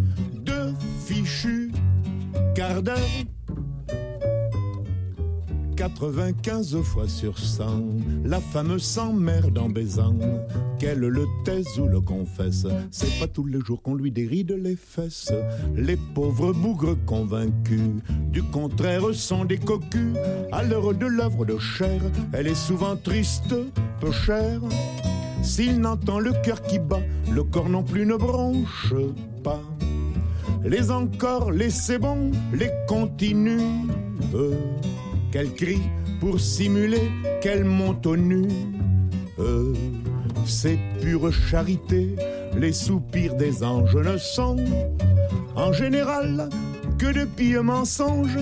de fichus quart d'heure. quatre-vingt-quinze fois sur cent, la femme s'emmerde en baisant. Qu'elle le taise ou le confesse, c'est pas tous les jours qu'on lui déride les fesses. Les pauvres bougres convaincus du contraire sont des cocus. À l'heure de l'œuvre de chair, elle est souvent triste, peu chère. S'il n'entend le cœur qui bat, le corps non plus ne bronche pas. Les encore, les c'est bon, les continue. Euh, qu'elle crie pour simuler qu'elle monte au nu. Euh, c'est pure charité, les soupirs des anges ne sont en général que de pieux mensonges.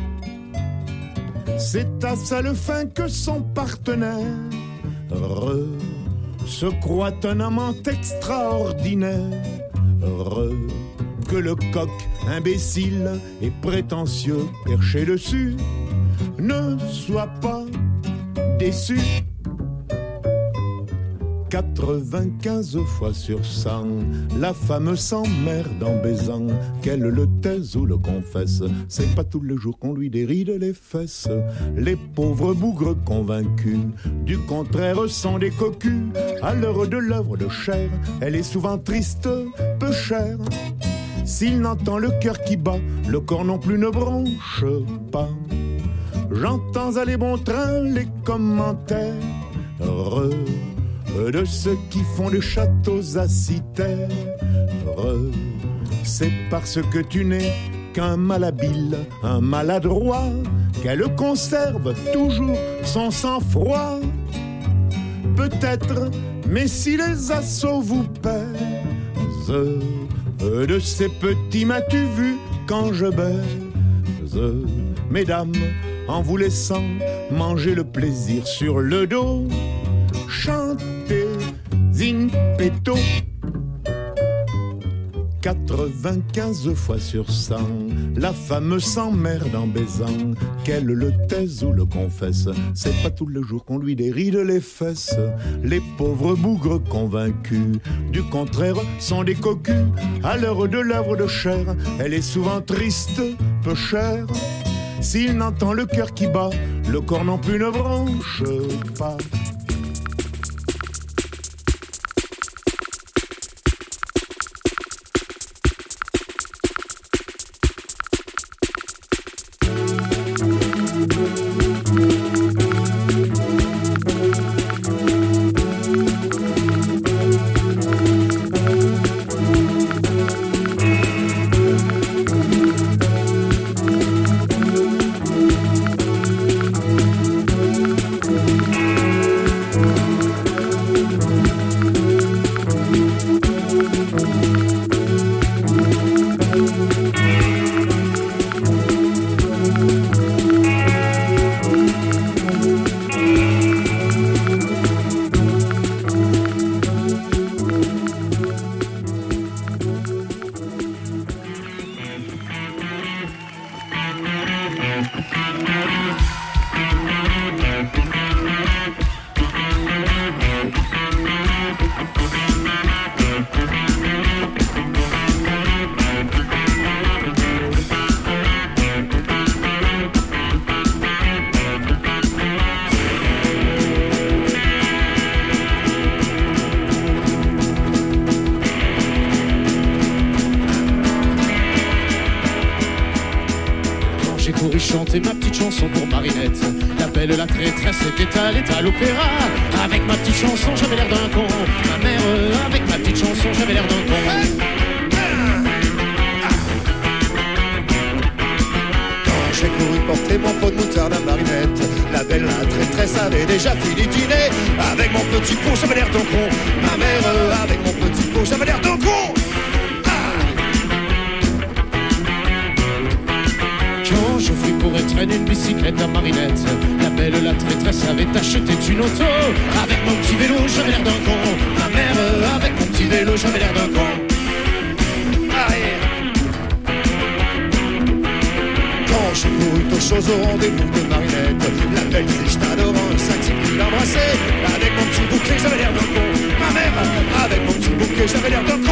C'est à seule fin que son partenaire re, se croit un amant extraordinaire. Re, que le coq imbécile et prétentieux perché dessus ne soit pas déçu. quatre-vingt-quinze fois sur cent, la femme s'emmerde en baisant. Qu'elle le taise ou le confesse, c'est pas tous les jours qu'on lui déride les fesses. Les pauvres bougres convaincus du contraire sont des cocus. À l'heure de l'œuvre de chair, elle est souvent triste, peu chère. S'il n'entend le cœur qui bat, le corps non plus ne bronche pas. J'entends à les bons trains les commentaires de ceux qui font des châteaux à citer. C'est parce que tu n'es qu'un malhabile, un maladroit, qu'elle conserve toujours son sang-froid. Peut-être, mais si les assauts vous pèsent, de ces petits m'as-tu vu quand je baise, mesdames, en vous laissant manger le plaisir sur le dos, chantez in petto. quatre-vingt-quinze fois sur cent, la femme s'emmerde en baisant. Qu'elle le taise ou le confesse, c'est pas tous les jours qu'on lui déride les fesses. Les pauvres bougres convaincus du contraire sont des cocus. À l'heure de l'œuvre de chair, elle est souvent triste, peu chère. S'il n'entend le cœur qui bat, le corps non plus ne bronche pas. Chanter ma petite chanson pour Marinette. La belle, la traîtresse était à l'état l'opéra. Avec ma petite chanson, j'avais l'air d'un con. Ma mère, avec ma petite chanson, j'avais l'air d'un con. Quand j'ai couru porter mon pot de moutarde à Marinette, la belle, la traîtresse avait déjà fini dîner. Avec mon petit pot, j'avais l'air d'un con. Ma mère, avec mon petit pot, j'avais l'air d'un con. Quand je fus pour traîner une bicyclette à Marinette, la belle, la traîtresse avait acheté une auto. Avec mon petit vélo, j'avais l'air d'un con. Ma mère, avec mon petit vélo, j'avais l'air d'un con. Aïe. Quand j'ai couru aux choses au rendez-vous de Marinette, la belle disait je t'adore, un sac c'est plus l'embrasser. Avec mon petit bouquet, j'avais l'air d'un con. Ma mère, avec mon petit bouquet, j'avais l'air d'un con.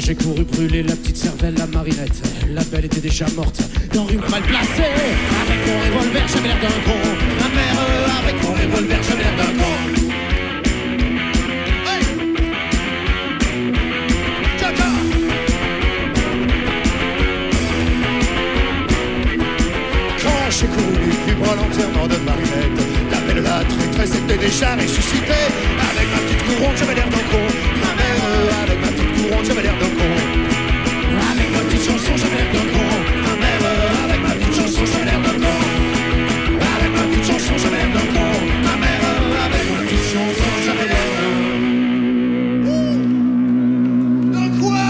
j'ai couru brûler la petite cervelle, la marinette, la belle était déjà morte, dans rue mal placée. Avec mon revolver, j'avais l'air d'un con. Ma mère, euh, avec mon revolver, j'avais l'air d'un con. Hey! Tcha-tcha! Quand j'ai couru pour l'enterrement de Marinette, la belle la traîtresse était déjà ressuscitée. Avec ma petite couronne, j'avais l'air d'un con. Ma mère, euh, avec ma petite couronne, j'avais l'air d'un con. Avec ma petite chanson, j'avais l'air d'un con. Ma mère, euh, avec ma petite chanson, j'avais l'air d'un con. Avec ma petite chanson, j'avais l'air d'un con. Ma mère, euh, avec ma petite chanson, j'avais l'air d'un con. D'un quoi?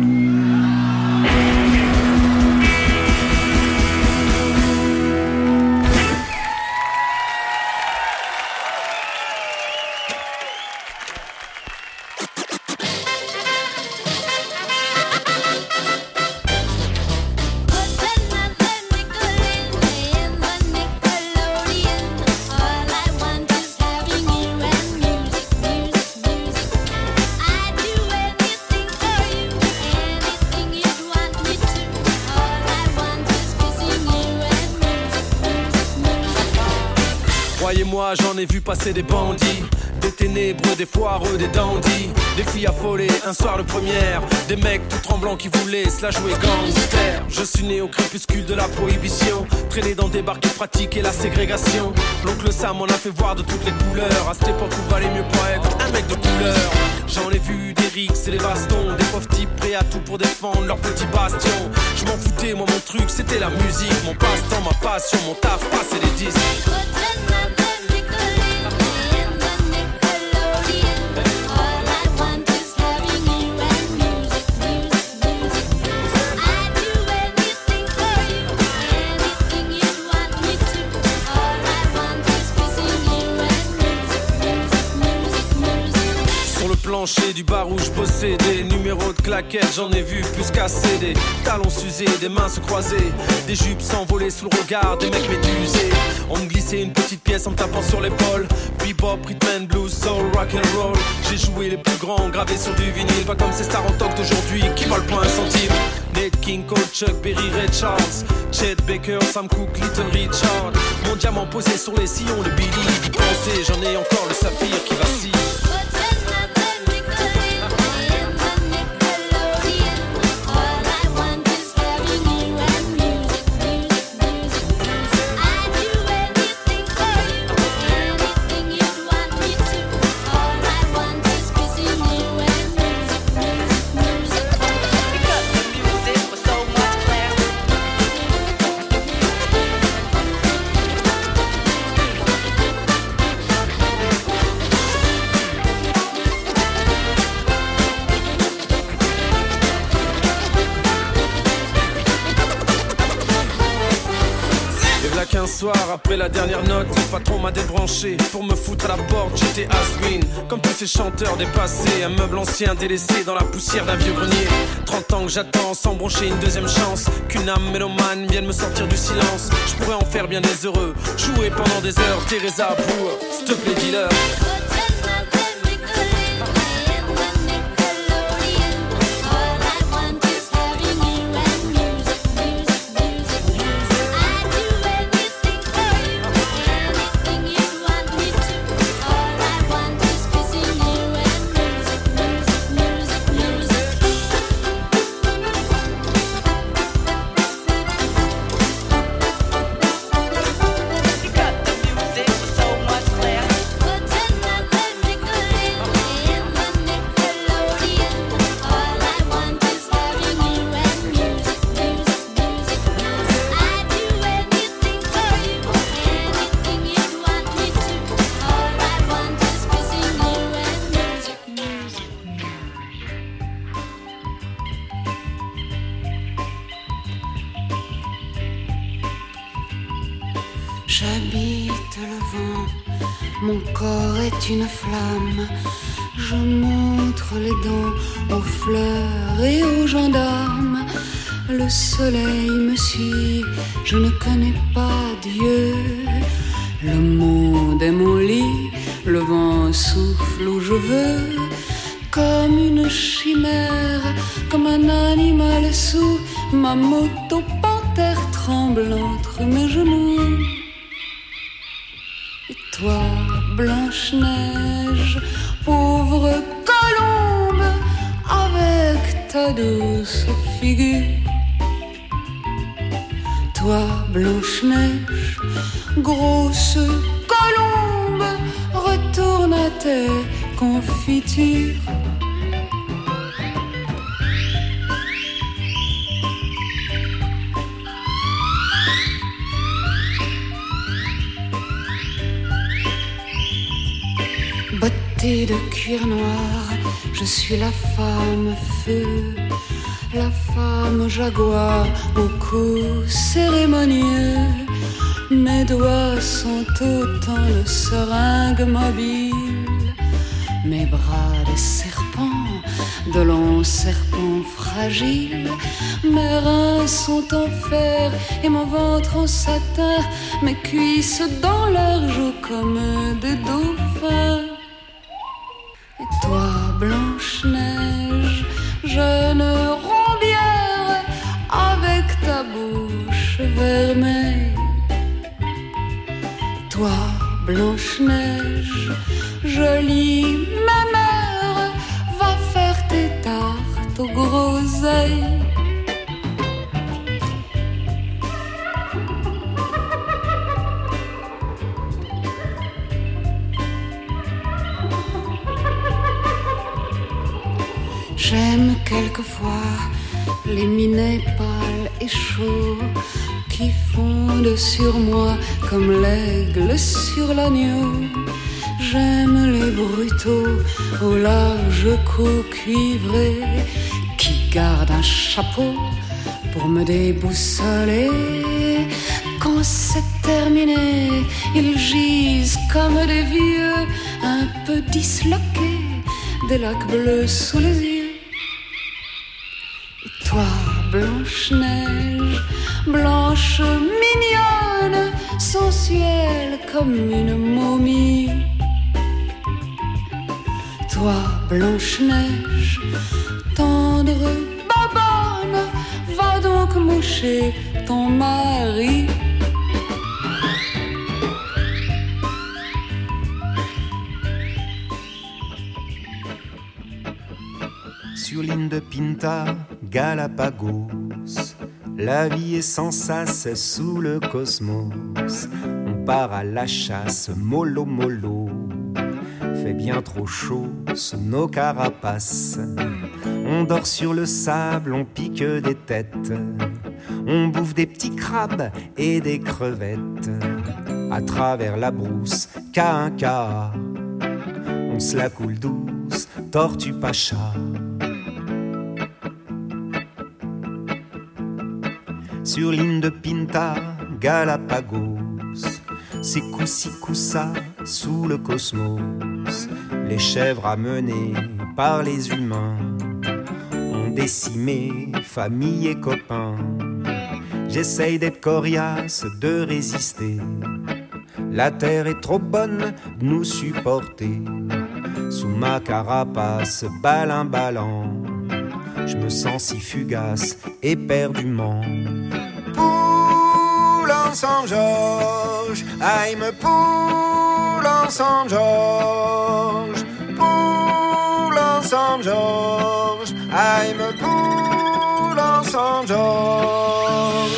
Croyez-moi, j'en ai vu passer des bandits, des ténébreux, des foireux, des dandys, des filles affolées, un soir de première, des mecs tout tremblants qui voulaient se la jouer gangster. Je suis né au crépuscule de la prohibition, traîné dans des bars qui pratiquaient la ségrégation. L'oncle Sam m'en a fait voir de toutes les couleurs, à cette époque où valait mieux pas être un mec de couleur. J'en ai vu des rixes et des bastons, des pauvres types prêts à tout pour défendre leur petit bastion. Je m'en foutais, moi mon truc c'était la musique, mon passe-temps, ma passion, mon taf, passer les disques. Plancher du bar où je bossais, des numéros de claquettes, j'en ai vu plus casser, des talons s'user, des mains se croiser, des jupes s'envoler sous le regard des mecs médusés. On me glissait une petite pièce en me tapant sur l'épaule, bebop, rhythm and blues, soul, rock and roll. J'ai joué les plus grands, gravés sur du vinyle, pas comme ces stars en toc d'aujourd'hui qui volent pas un centime. Nate King Cole, Chuck Berry, Ray Charles, Chet Baker, Sam Cooke, Little Richard. Mon diamant posé sur les sillons de Billy, vous pensez, j'en ai encore le saphir qui vacille. Un soir après la dernière note, le patron m'a débranché pour me foutre à la porte, j'étais has-been comme tous ces chanteurs dépassés, un meuble ancien délaissé dans la poussière d'un vieux grenier. Trente ans que j'attends sans broncher une deuxième chance, qu'une âme mélomane vienne me sortir du silence. Je pourrais en faire bien des heureux, jouer pendant des heures Teresa pour, s'il te plaît dis-leur. J'habite le vent, mon corps est une flamme. Je montre les dents aux fleurs et aux gendarmes. Le soleil me suit, je ne connais pas Dieu. Le monde est mon lit, le vent souffle où je veux. comme une chimère, comme un animal sous ma moto panthère tremble entre mes genoux. Et toi, Blanche-Neige, pauvre colombe, avec ta douce figure. Toi, Blanche-Neige, grosse colombe, retourne à tes confitures. Bottée de cuir noir, je suis la femme feu, la femme jaguar au cou cérémonieux. Mes doigts sont autant de seringues mobiles, mes bras des serpents, de longs serpents fragiles. Mes reins sont en fer et mon ventre en satin, mes cuisses dans l'argent comme des dauphins. Et toi, Blanche-Neige, jeune rombière, avec ta bouche vermeille. Toi, Blanche-Neige, jolie ma mère, va faire tes tartes aux groseilles. J'aime quelquefois les minets pâles et chauds qui fondent sur moi comme l'aigle sur l'agneau. J'aime les brutaux au large cou cuivré qui gardent un chapeau pour me déboussoler. Quand c'est terminé, ils gisent comme des vieux un peu disloqués, des lacs bleus sous les yeux. Et toi, Blanche-Neige, blanche mignonne, sensuelle comme une momie. Toi, Blanche-Neige, tendre babonne, va donc moucher ton mari. Sur l'île de Pinta, Galapagos, la vie est sans sas sous le cosmos. On part à la chasse, mollo mollo, fait bien trop chaud sous nos carapaces. On dort sur le sable, on pique des têtes, on bouffe des petits crabes et des crevettes. À travers la brousse, K un K A, on se la coule douce, tortue pacha. Sur l'île de Pinta, Galapagos, c'est coussi coussa sous le cosmos. Les chèvres amenées par les humains ont décimé famille et copains. J'essaye d'être coriace, de résister. La terre est trop bonne de nous supporter. Sous ma carapace, balin-ballant, je me sens si fugace, éperdument. Poule en Saint-Georges, aïe me poule en Saint-Georges. Poule en Saint-Georges, aïe me poule en Saint-Georges.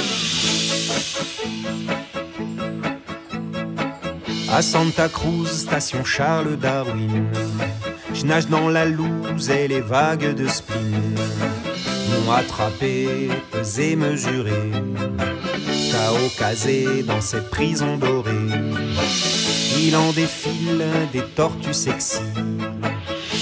À Santa Cruz, station Charles Darwin, je nage dans la loose et les vagues de spleen m'ont attrapé, pesé, mesuré, K O casé dans cette prison dorée. Il en défile des tortues sexy